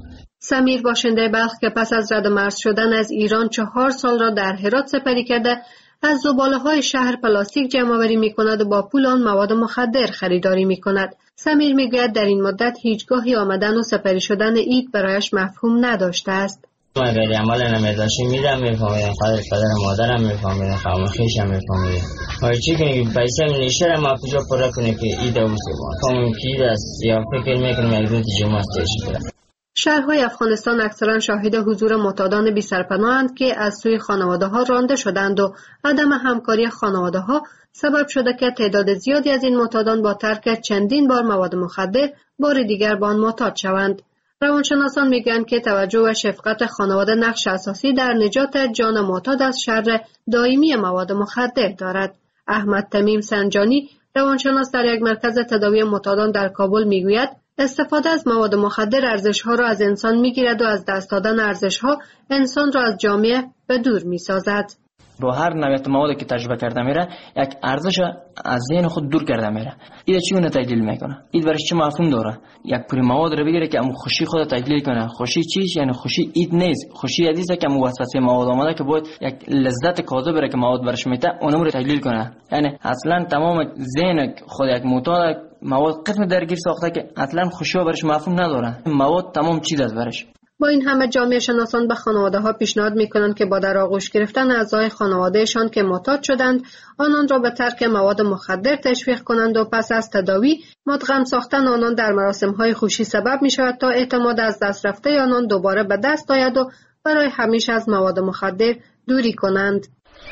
سمیر باشنده بلخ که پس از رد مرز شدن از ایران چهار سال را در هرات سپری کرده، از زباله‌های شهر پلاستیک جمع‌آوری می‌کند و با پول آن مواد مخدر خریداری می‌کند. سمیر می‌گوید در این مدت هیچگاهی آمدن و سپری شدن عید برایش مفهوم نداشته است. من اگر عمل نمی‌داشتم میرم می‌فهمیدم، خاطر پدر مادرم می‌فهمیدم، خاموشیشم می‌فهمیدم. ولی چی کنی پیسه نیشه را ما کجا پر کنه که عید اوسه با. همون کی است یا فکر می‌کنم یک روز جمعه است. شهرهای افغانستان اکثرا شاهد حضور معتادان بی سرپناهند که از سوی خانواده‌ها رانده شدند و عدم همکاری خانواده‌ها سبب شده که تعداد زیادی از این معتادان با ترک چندین بار مواد مخدر بار دیگر به آن معتاد شوند. روانشناسان میگویند که توجه و شفقت خانواده نقش اساسی در نجات جان معتاد از شر دائمی مواد مخدر دارد. احمد تمیم سنجانی، روانشناس در یک مرکز تداوی معتادان در کابل میگوید استفاده از مواد مخدر ارزش‌ها را از انسان می‌گیرد و از دست دادن ارزش‌ها انسان را از جامعه به دور می‌سازد. با هر نوعیت موادی که تجربه کرده میره یک ارزش از ذهن خود دور کرده میره. این چگونه تجلیل میکنه؟ این برش چه مفهوم داره؟ یک پوری مواد رو بگیره که ام خوشی خود تجلیل کنه. خوشی چیش؟ یعنی خوشی اید نیست. خوشی حدیثه که موسوسه مواد آمده که باید یک لذت کاذب بره که مواد برش میته اونم رو تجلیل کنه. یعنی اصلا تمام ذهن خود یک معتاد مواد قسم درگیر ساخته که اصلا خوشی برش مفهوم نداره. مواد تمام چیز است برش. با این همه جامعه شناسان به خانواده ها پیشنهاد می کنند که با در آغوش گرفتن اعضای خانوادهشان که معتاد شدند آنان را به ترک مواد مخدر تشویق کنند و پس از تداوی مدغم ساختن آنان در مراسم های خوشی سبب می شود تا اعتماد از دست رفته آنان دوباره به دست آید و برای همیشه از مواد مخدر دوری کنند.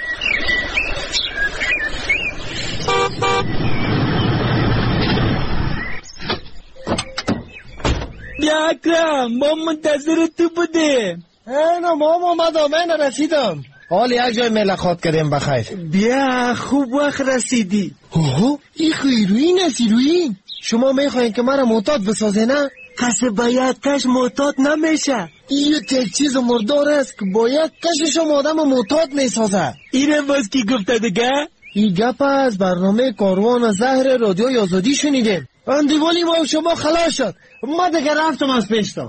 بیا اکرم، ما منتظر تو بودیم. اینا ما اومدم، من رسیدم. حال یک جای ملاقات کردیم بخیر. بیا خوب وقت رسیدی. اوه این خیروین است ایروین. شما میخواین که مرا معتاد بسازه نه؟ کسی باید کش معتاد نمیشه. این یک چیز مردار است که باید کشش آدم معتاد میسازه. اینه باز کی گفته دیگه؟ این گپ از برنامه کاروان زهر رادیو آزادی شنیدیم. اندیوالی ما شما خلاص شد. ما دیگه رفتم از پیشتم.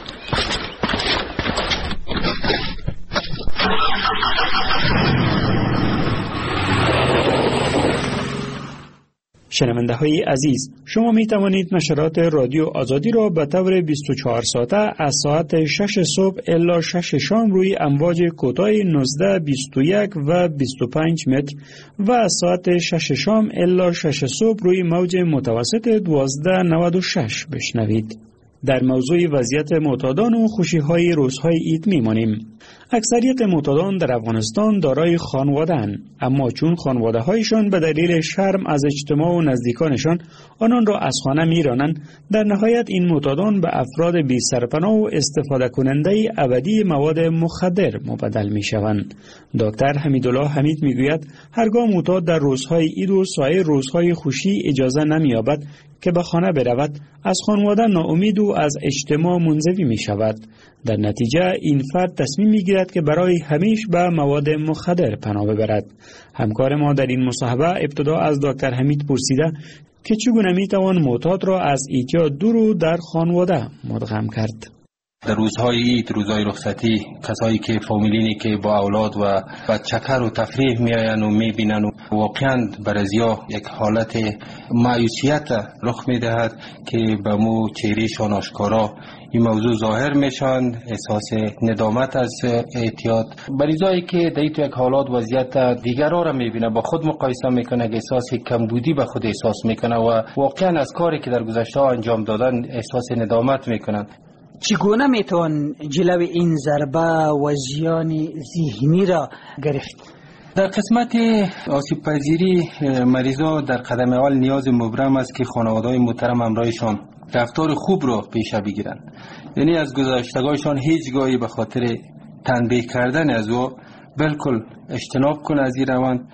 شنونده های عزیز، شما می توانید نشرات رادیو آزادی را به طور بیست و چهار ساعته از ساعت شش صبح الی شش شام روی امواج کوتاه نوزده، بیست و یک و بیست و پنج متر و از ساعت شش شام الی شش صبح روی موج متوسط دوازده نود و شش بشنوید. در موضوع وضعیت معتادان و خوشی‌های روزهای عید می‌مانیم. اکثریت معتادان در افغانستان دارای خانواده‌اند، اما چون خانواده‌هایشان به دلیل شرم از اجتماع و نزدیکانشان آنان را از خانه می‌رانند، در نهایت این معتادان به افراد بی سرپناه و استفاده کننده ابدی مواد مخدر مبدل می‌شوند. دکتر حمیدالله حمید می‌گوید هرگاه معتاد در روزهای عید و سایر روزهای خوشی اجازه نمی‌یابد که به خانه برود، از خانواده ناامید و از اجتماع منزوی می شود. در نتیجه این فرد تصمیم می گیرد که برای همیشه به مواد مخدر پناه ببرد. همکار ما در این مصاحبه ابتدا از دکتر حمید پرسیده که چگونه می توان معتاد را از ایجاد دور و در خانواده مدغم کرد. در روزهای عید، روزهای رخصتی، کسایی که فامیلینی که با اولاد و و چکر و تفریح میآیند و میبینند و واقعا برازیا یک حالت مایوسیت رخ میدهد که به مو چهرهشان آشکارا این موضوع ظاهر میشن، احساس ندامت از اعتیاد. بریزایی که در یک حالات وضعیت دیگرها را میبینه با خود مقایسه میکنه، احساس کمبودی به خود احساس میکنه و واقعا از کاری که در گذشته انجام دادن احساس ندامت میکنن. چگونه میتوان جلو این ضربه و زیان ذهنی را گرفت؟ در قسمت آسیب پذیری مریضا در قدم اول نیاز مبرم است که خانواده‌های محترم همراهشان رفتار خوب را پیش بگیرند. یعنی از گذشتگاهشان هیچ گاهی به خاطر تنبیه کردن از او بالکل اجتناب کنه از این روند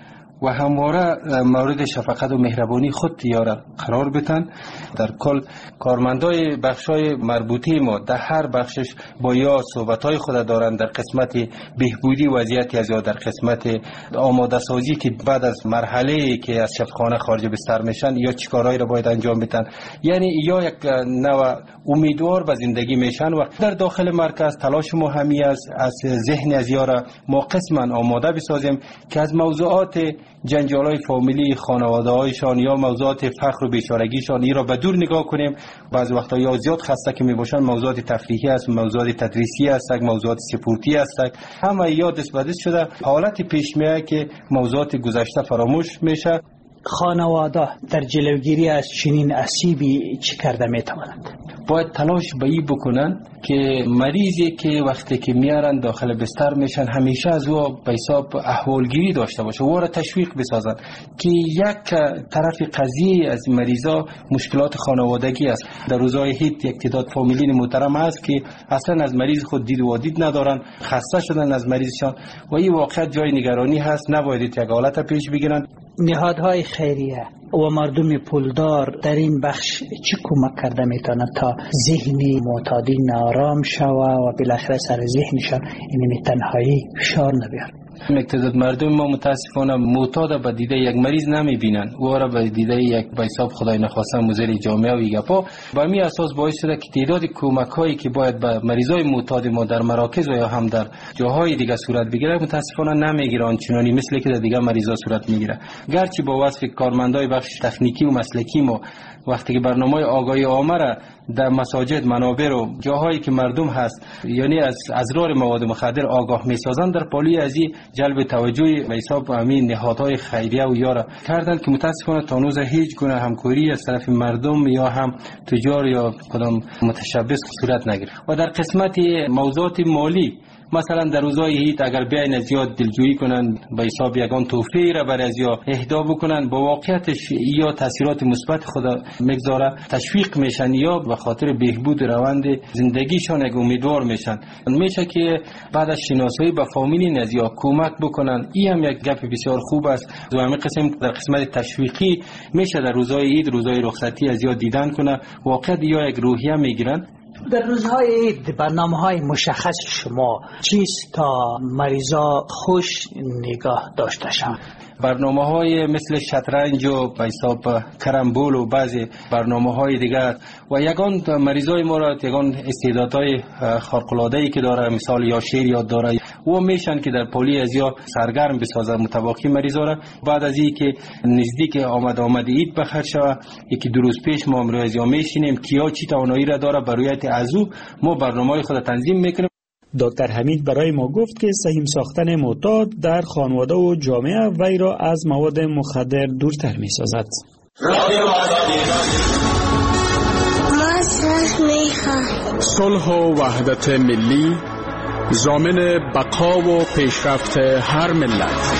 و همواره مورد شفقت و مهربانی خود یاره قرار بتن. در کل کارمندای بخشای مربوطه ما در هر بخشش با یا صحبتای خود دارن در قسمت بهبودی وضعیت از یا در قسمت آماده سازی که بعد از مرحله که از شفاخانه خارج بستر میشن یا چیکارایی را باید انجام بدن، یعنی یا یک نوع امیدوار به زندگی میشن. و در داخل مرکز تلاش ما همی است از ذهن از یارا ما قسما آماده بسازیم که از موضوعات جنجالای فامیلی خانواده هایشان یا موضوعات فقر و بیچارگیشان ای را به دور نگاه کنیم. بعض وقتا یا زیاد خسته که می باشن موضوعات تفریحی است، موضوعات تدریسی است، موضوعات سپورتی است، همه یا دست به دست شده حالت پیش میاد که موضوعات گذشته فراموش میشه. خانواده در جلوگیری از چنین اسیبی چی کرده میتوانند؟ باید تلاش به این بکنن که مریضی که وقتی که میارن داخل بستر میشن همیشه از او به حساب احوالگیری داشته باشه، او را تشویق بسازن که یک طرف قضیه از مریضا مشکلات خانوادگی است. در روزهای هیت یک تعداد فامیلین محترم است که اصلا از مریض خود دید و دید ندارن، خسته شدن از مریضشان و این واقعا جای نگرانی هست. نباید یک حالت پیش بگیرن. نهادهای خیریه و مردم پولدار در این بخش چه کمک کرده میتونه تا ذهنی معتادین آرام شوه و بالاخره سر ذهنشان این تنهایی فشار نبیار؟ مقتضد مردم ما متاسفانه معتاد به دیده یک مریض نمیبینن، او را به دیده یک به حساب خدای نخواسته مضر جامعه و گپا. با می اساس باعث شده که تعداد کمک هایی که باید به مریضای معتاد ما در مراکز و یا هم در جاهای دیگه صورت بگیره متاسفانه نمیگیره آنچنانی مثل که در دیگه مریضا صورت میگیره. گرچه با وصف کارمندای بخش تکنیکی و مسلکی ما وقتی که برنامه آگاهی عامه را در مساجد، منابر و جاهایی که مردم هست یعنی از اضرار مواد مخدر آگاه میسازن، در پالی از این جلب توجه به حساب همین نهادهای خیریه و یارا کردن که متاسفانه تا هنوز هیچ گونه همکاری از طرف مردم یا هم تجار یا کدام متشبث صورت نگیره. و در قسمت موضوعات مالی مثلا در روزهای هیت اگر بیاین از زیاد دلجویی کنن به حساب یگان توفیه را بر از یا اهدا بکنن با واقعیتش یا تاثیرات مثبت خدا مگذاره تشویق میشن یا به خاطر بهبود روند زندگیشان یک امیدوار میشن. میشه که بعد از شناسایی با فامیلی از یا کمک بکنن. این هم یک گپ بسیار خوب است. دومی قسم در قسمت تشویقی میشه در روزهای عید، روزهای رخصتی از یا دیدن کنه واقعا یا یک روحیه میگیرن. در روزهای عید برنامه‌های مشخص شما چیست تا مریضا خوش نگاه داشته شوند؟ برنامه های مثل شطرنج و به حساب کرمبول و بعضی برنامه های دیگر و یگان مریضای ما را یگان استعدادهای خارق‌العاده‌ای که داره، مثال یا شعر یاد داره و میشن که در پالی از یا سرگرم بسازه متواقی مریضا را. بعد از این که نزدیک آمد آمد عید بخیر شوه یکی دو روز پیش ما امروز از یا میشینیم کیا چی توانایی را داره برای از او ما برنامه‌های خود تنظیم میکنیم. دکتر حمید برای ما گفت که سهیم ساختن معتاد در خانواده و جامعه وی را از مواد مخدر دورتر می سازد. صلح و وحدت ملی ضامن بقا و پیشرفت هر ملت.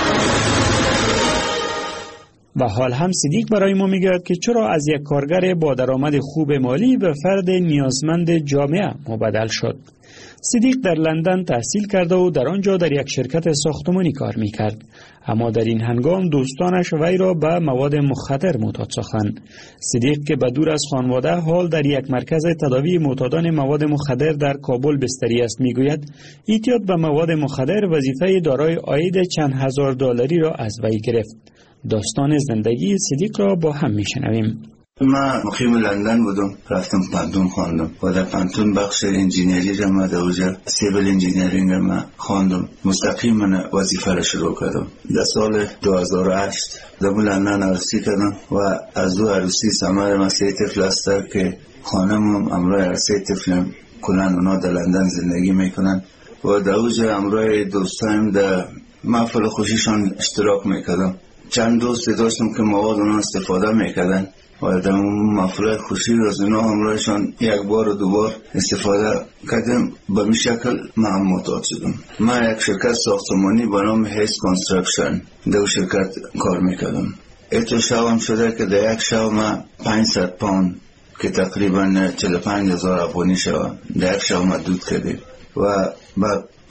و حال هم صدیق برای ما میگوید که چرا از یک کارگر با درآمد خوب مالی به فرد نیازمند جامعه مبدل شد. صدیق در لندن تحصیل کرده و در آنجا در یک شرکت ساختمانی کار میکرد، اما در این هنگام دوستانش وی را به مواد مخدر معتاد ساختند. صدیق که به دور از خانواده حال در یک مرکز تداوی معتادان مواد مخدر در کابل بستری است میگوید اعتیاد به مواد مخدر وظیفه دارای عاید چند هزار دلاری را از وی گرفت. داستان زندگی صدیق را با هم میشنویم. من مقیم لندن بودم، رفتم پانتون خواندم و در پانتون بخش انجینیری را ما در اوجا سیبل انجینیرینگ را ما خواندم. مستقیم من وظیفه را شروع کردم. در سال دو هزار و هشت در لندن عروسی کردم و از دو عروسی سمر ما سه طفل است که خانمم امرای سه طفلم کلن اونا در لندن زندگی میکنن و در اوجا امرای دوستایم در محفل خوشیشان اشتراک میکردم. چند دوست داشتم که مواد اونا استفاده میکردن و در محفل خوشی از اونا همراهشان یک بار و دو بار استفاده کردم. به می شکل من معتاد شدم. من یک شرکت ساختمانی به نام هیس کانسترکشن در شرکت کار میکردم. اتو شوام شده که در یک شو من پانصد پوند که تقریبا چهل و پنج هزار افغانی شود در یک شو من دود کردیم و بعد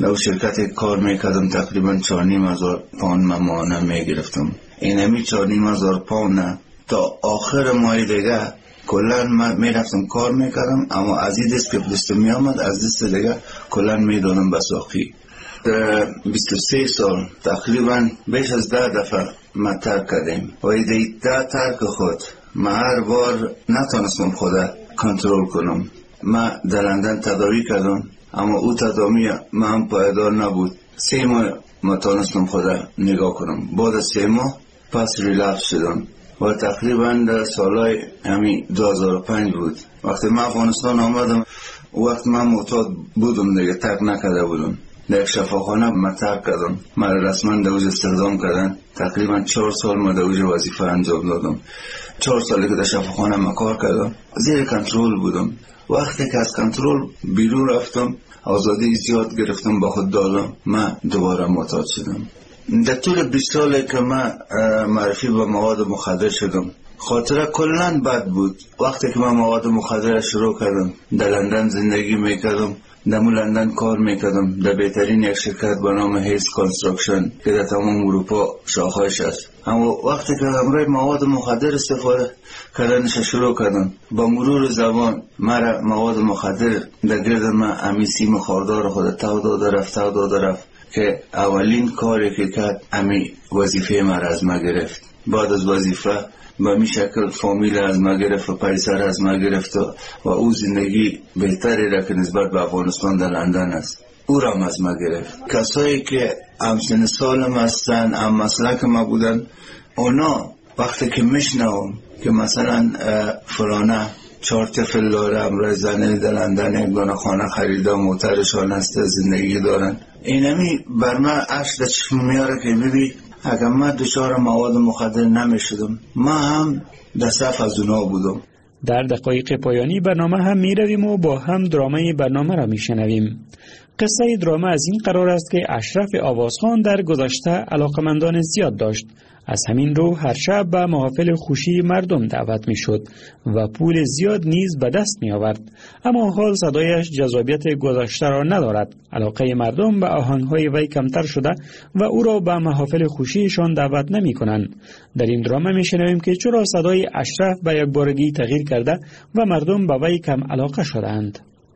در شرکت کار میکردم تقریبا چهار نیم هزار پوند ماهانه میگرفتم. این همی چهار نیم هزار پوند تا آخر ماه دیگه کلن من میرفتم کار میکردم، اما از این دست که دست میامد از دست دیگه کلن میدونم بساقی. در بیست و سه سال تقریبا بیش از ده دفعه ما ترک کردیم و این ده ترک خود ما هر بار نتونستم خدا کنترل کنم. ما در لندن تداوی کردم اما او تداوی ما هم پایدار نبود. سه ماه ما تونستم خدا نگاه کنم. بعد از سه ماه پس ریلپس شدم و تقریبا در سالهای همین دو هزار و پنج بود وقتی من افغانستان آمدم. وقت من معتاد بودم دیگه، ترک نکرده بودم. در شفاخانه من ترک کردم. من رسما دوج استخدام کردن. تقریبا چهار سال من دوج وظیفه انجام دادم. چهار سالی که در شفاخانه من کار کردم زیر کنترل بودم. وقتی که از کنترل بیرون رفتم آزادی زیاد گرفتم با خود دادم، من دوباره معتاد شدم. در طول بیست سالی که من معرفی به مواد مخدر شدم خاطره کلن بد بود. وقتی که من مواد مخدر شروع کردم در لندن زندگی میکردم، در لندن کار میکردم در بهترین یک شرکت به نام هیز کانستراکشن که در تمام اروپا شاخه‌اش است. اما وقتی که امروز مواد مخدر استفاده کردنش شروع کردم، با مرور زمان مرا مواد مخدر در گرد من امی سیم خاردار خود تو داده رفت تو داده رفت که اولین کاری که کرد امی وظیفه مرا از ما گرفت. بعد از وظیفه به می شکل فامیل از ما گرفت و پیسر از ما گرفت و او زندگی بهتری را که نسبت به افغانستان در لندن است او را از ما گرفت. کسایی که همسن سالم هستن هم مسلک ما بودن، اونا وقتی که میشنوم که مثلا فلانه چهار طفل داره، امروز زنه در لندن یک دونه خانه خریده، موترشان هست، زندگی دارن، اینمی بر من عشق چشم میاره که ببین اگر من دچار مواد مخدر نمیشدم ما هم در صف از اونا بودم. در دقایق پایانی برنامه هم می رویم و با هم درامه برنامه را می شنویم. قصه درامه از این قرار است که اشرف آوازخان در گذشته علاقمندان زیاد داشت. از همین رو هر شب به محافل خوشی مردم دعوت می شد و پول زیاد نیز به دست می آورد. اما حال صدایش جذابیت گذشته را ندارد. علاقه مردم به آهنگهای وی کمتر شده و او را به محافل خوشیشان دعوت نمی کنند. در این درامه می شنویم که چرا صدای اشرف به یک بارگی تغییر کرده و مردم به وی کم علاقه شدند.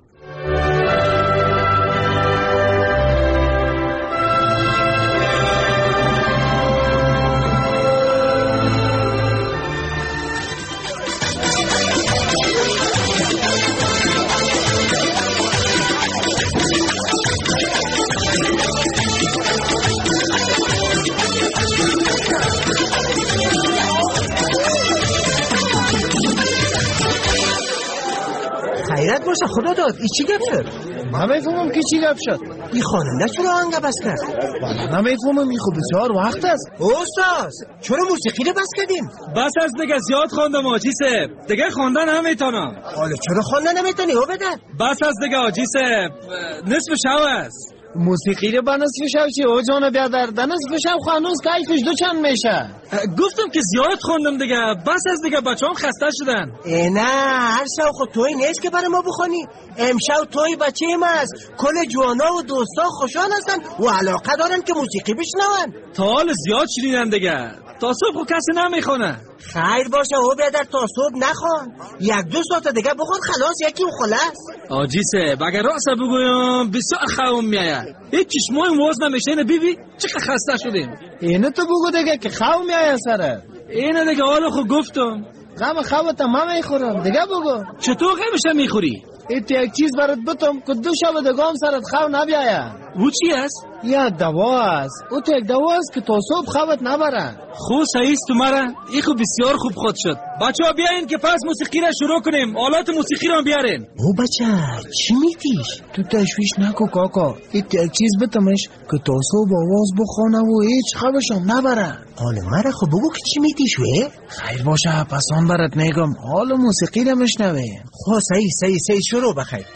خیرت باشه خدا داد. ای چی گپ شد؟ نمیفهمم که چی گپ شد. این خواننده چرا آهنگ بس کرد؟ والا نمیفهمم، این خب بسیار وقت است. استاد چرا موسیقی رو بس کردیم؟ بس از دیگه زیاد خواندم آجی صاحب، دیگه خواندن نمیتونم. حالا چرا خواندن نمیتونی؟ او بدن بس از دیگه آجی صاحب، نصف شب است. موسیقی رو به نصف شب چی؟ او جان بیادر در نصف شب خانوز کیفش دو چند میشه. گفتم که زیاد خوندم دیگه، بس از دیگه بچه هم خسته شدن. نه هر شب خود توی نیست که برای ما بخونی. امشب توی بچه ما است، کل جوانا و دوستا خوشحال هستن و علاقه دارن که موسیقی بشنون. تا حال زیاد شنیدن دیگه، تا صبح کسی نمیخونه. خیر باشه او بیادر تا صبح نخوان، یک دو ساعت دیگه بخون خلاص یکی و خلاص. آجی صاحب اگر راست بگویم بسیار خوام میاد. هیچ چشمای موز نمیشه. اینه بیبی چقدر خسته شدیم. اینه تو بگو دیگه که خوام میاد سره. اینه دیگه حالا خود گفتم. غم خوابت ما میخورم دیگه بگو. چطور غمش میخوری؟ ایت یک چیز برات بتم که دو شب دیگه هم سرت خواب نبیاید. او چی است؟ یک دوا است. او تو یک دوا است که تا صبح خوابت نبره. خوب صحیح است مرا. این خوب بسیار خوب خود شد. بچه‌ها بیاین که پس موسیقی را شروع کنیم. آلات موسیقی را بیارین. او بچه چی میتیش؟ تو تشویش نکو کاکا. ایت یک چیز بتمش که تا صبح آواز بخونه و هیچ خوابش هم نبره. حالا مرا خب بگو که چی میتیش وی؟ خیر باشه پس آن برات میگم. حالا موسیقی را میشنویم. خب صحیح صحیح صحیح شروع بخیر.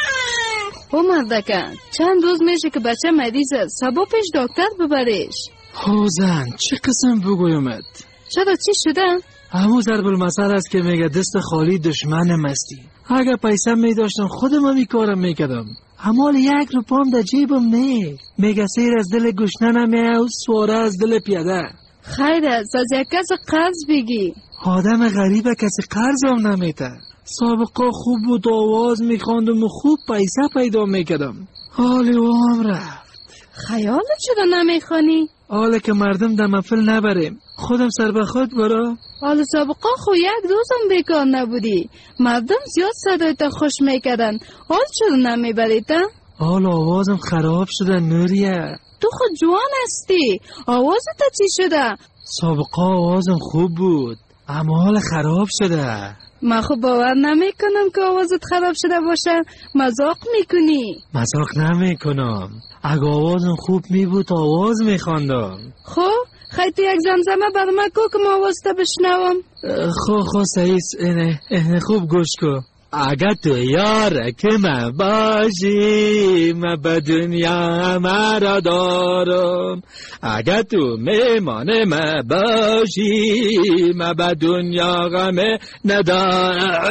او مردکه چند روز میشه که بچه مریضه، سبا پیش دکتر ببریش. حوزن چه قسم بگویمت؟ چرا چی شده؟ همون ضرب المثل است که میگه دست خالی دشمن مستی. اگه پیسه می داشتم خودم هم این کارم میکردم. همال یک روپام در جیبم نه. میگه سیر از دل گشنه نمیه و سواره از دل پیاده. خیر است از یک کس قرض بگی. آدم غریبه کسی قرض هم نمیته. سابقه خوب بود، آواز میخواندم و خوب پیسه پیدا میکردم. حالی و هم رفت. خیال چرا نمیخوانی؟ حالا که مردم در محفل نبریم، خودم سر به خود برا. حالا سابقه خو یک روزم بیکار نبودی، مردم زیاد صدایت خوش میکردن، حال چرا نمیبریدن؟ حالا آوازم خراب شده نوریه. تو خود جوان هستی، آوازت چی شده؟ سابقه آوازم خوب بود، اما حال خراب شده. من خب باور نمی کنم که آوازت خراب شده باشه. مذاق میکنی؟ مذاق نمی کنم. اگه آوازم خوب می بود آواز می خواندم. خب خیلی تو یک زمزمه بر من کو که ما آوازت بشنوم. خب خب سعیس اینه, اینه خوب گوش کن. اگه تو یار که من باشی من به دنیا مرا دارم. اگه تو میمان من باشی من به دنیا غم ندارم.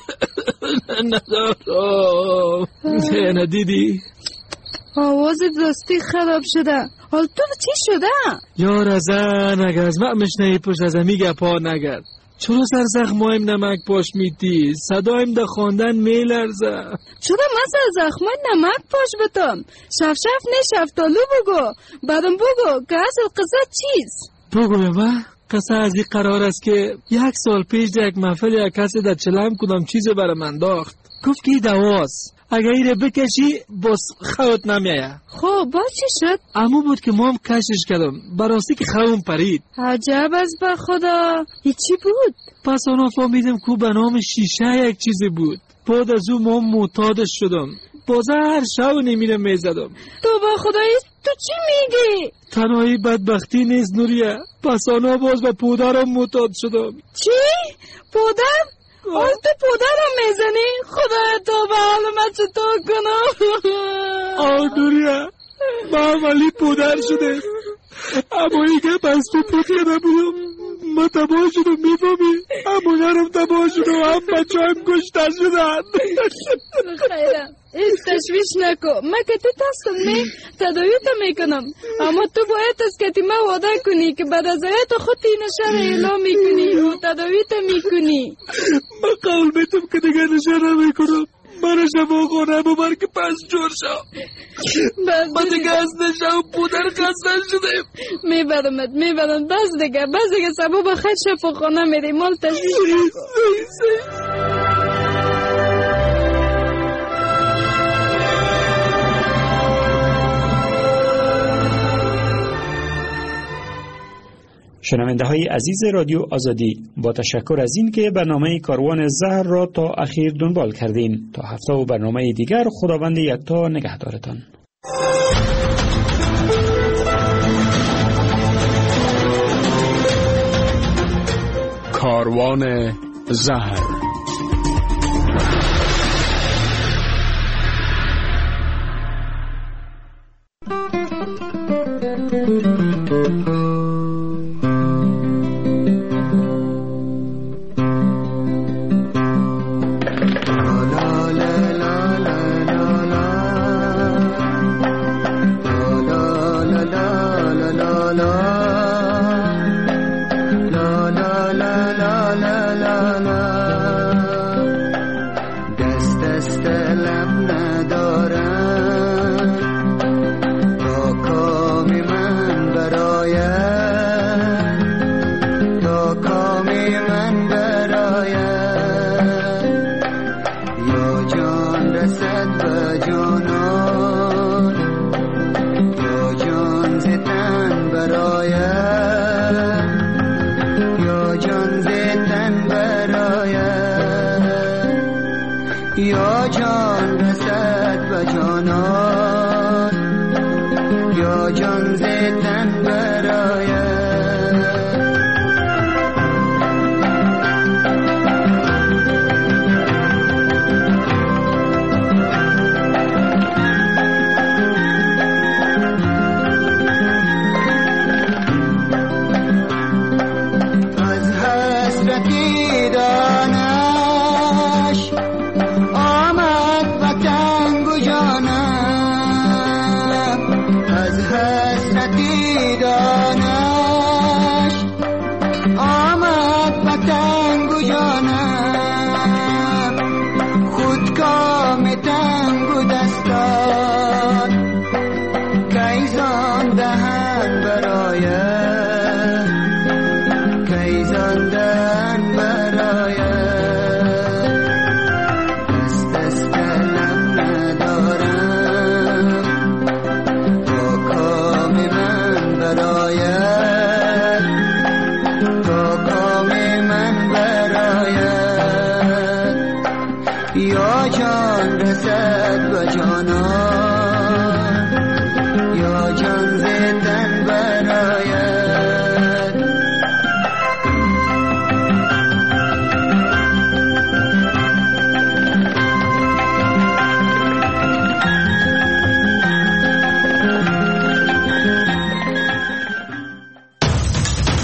ندارم. اینه دیدی؟ آوازت راستی خراب شده. حال تو چی شده؟ یار ازن اگه از من مشنهی پشت از همی گپا نگرد. چرا سر زخمایم نمک پاش میتی؟ صدایم در خواندن میلرزه. چرا من سر زخمای نمک پاش بتم؟ شف شف نه شفتالو بگو. بعدم بگو که اصل قصه چیست؟ بگو به من. قصه از این قرار است که یک سال پیش در یک محفل یک کسی در چلم کدام چیزی برای من داخت. گفت که دواست، اگه ایره بکشی باز خوت نمیایه. خب با چی شد؟ امو بود که مام کشش کردم براستی که خوم پرید. عجب از با خدا. ای چی بود؟ پس آنها فهمیدم که به نام شیشه یک چیزی بود. بعد از اون مام معتادش شدم. بازه هر شب نمیره میزدم. تو با خدایی تو چی میگی؟ تنهایی بدبختی نیست نوریه. پس آنها باز به پودرم معتاد شدم. چی؟ پودر؟ حال تو پودرم میزنی؟ خدا تو به حال من چطور کنم؟ آه نوریه من ولی پودر شده. اما این که پس تو پود کرده بودم من تباه شدم میفهمی؟ اما نرم تباه شدم هم بچه هم کشته شدن. خیرم ایست تشویش نکو. من که تی تستم نی تداویتا میکنم، اما تو باید از که تی ما واده کنی که بعد از آیت خود تی نشر اعلام میکنی و تداویتا میکنی. من قول میتم که دیگه نشر نمیکنم. من شما خونه ببر که پس جور شو. من دیگه از نشو پودر خسته شدیم. میبرمت میبرم بس دیگه بس دیگه سبا با خد شفا خانه میری مال تشویش نکو. شنونده های عزیز رادیو آزادی، با تشکر از این که برنامه کاروان زهر را تا اخیر دنبال کردین. تا هفته و برنامه دیگر خداوند یکتا نگهدارتان. کاروان زهر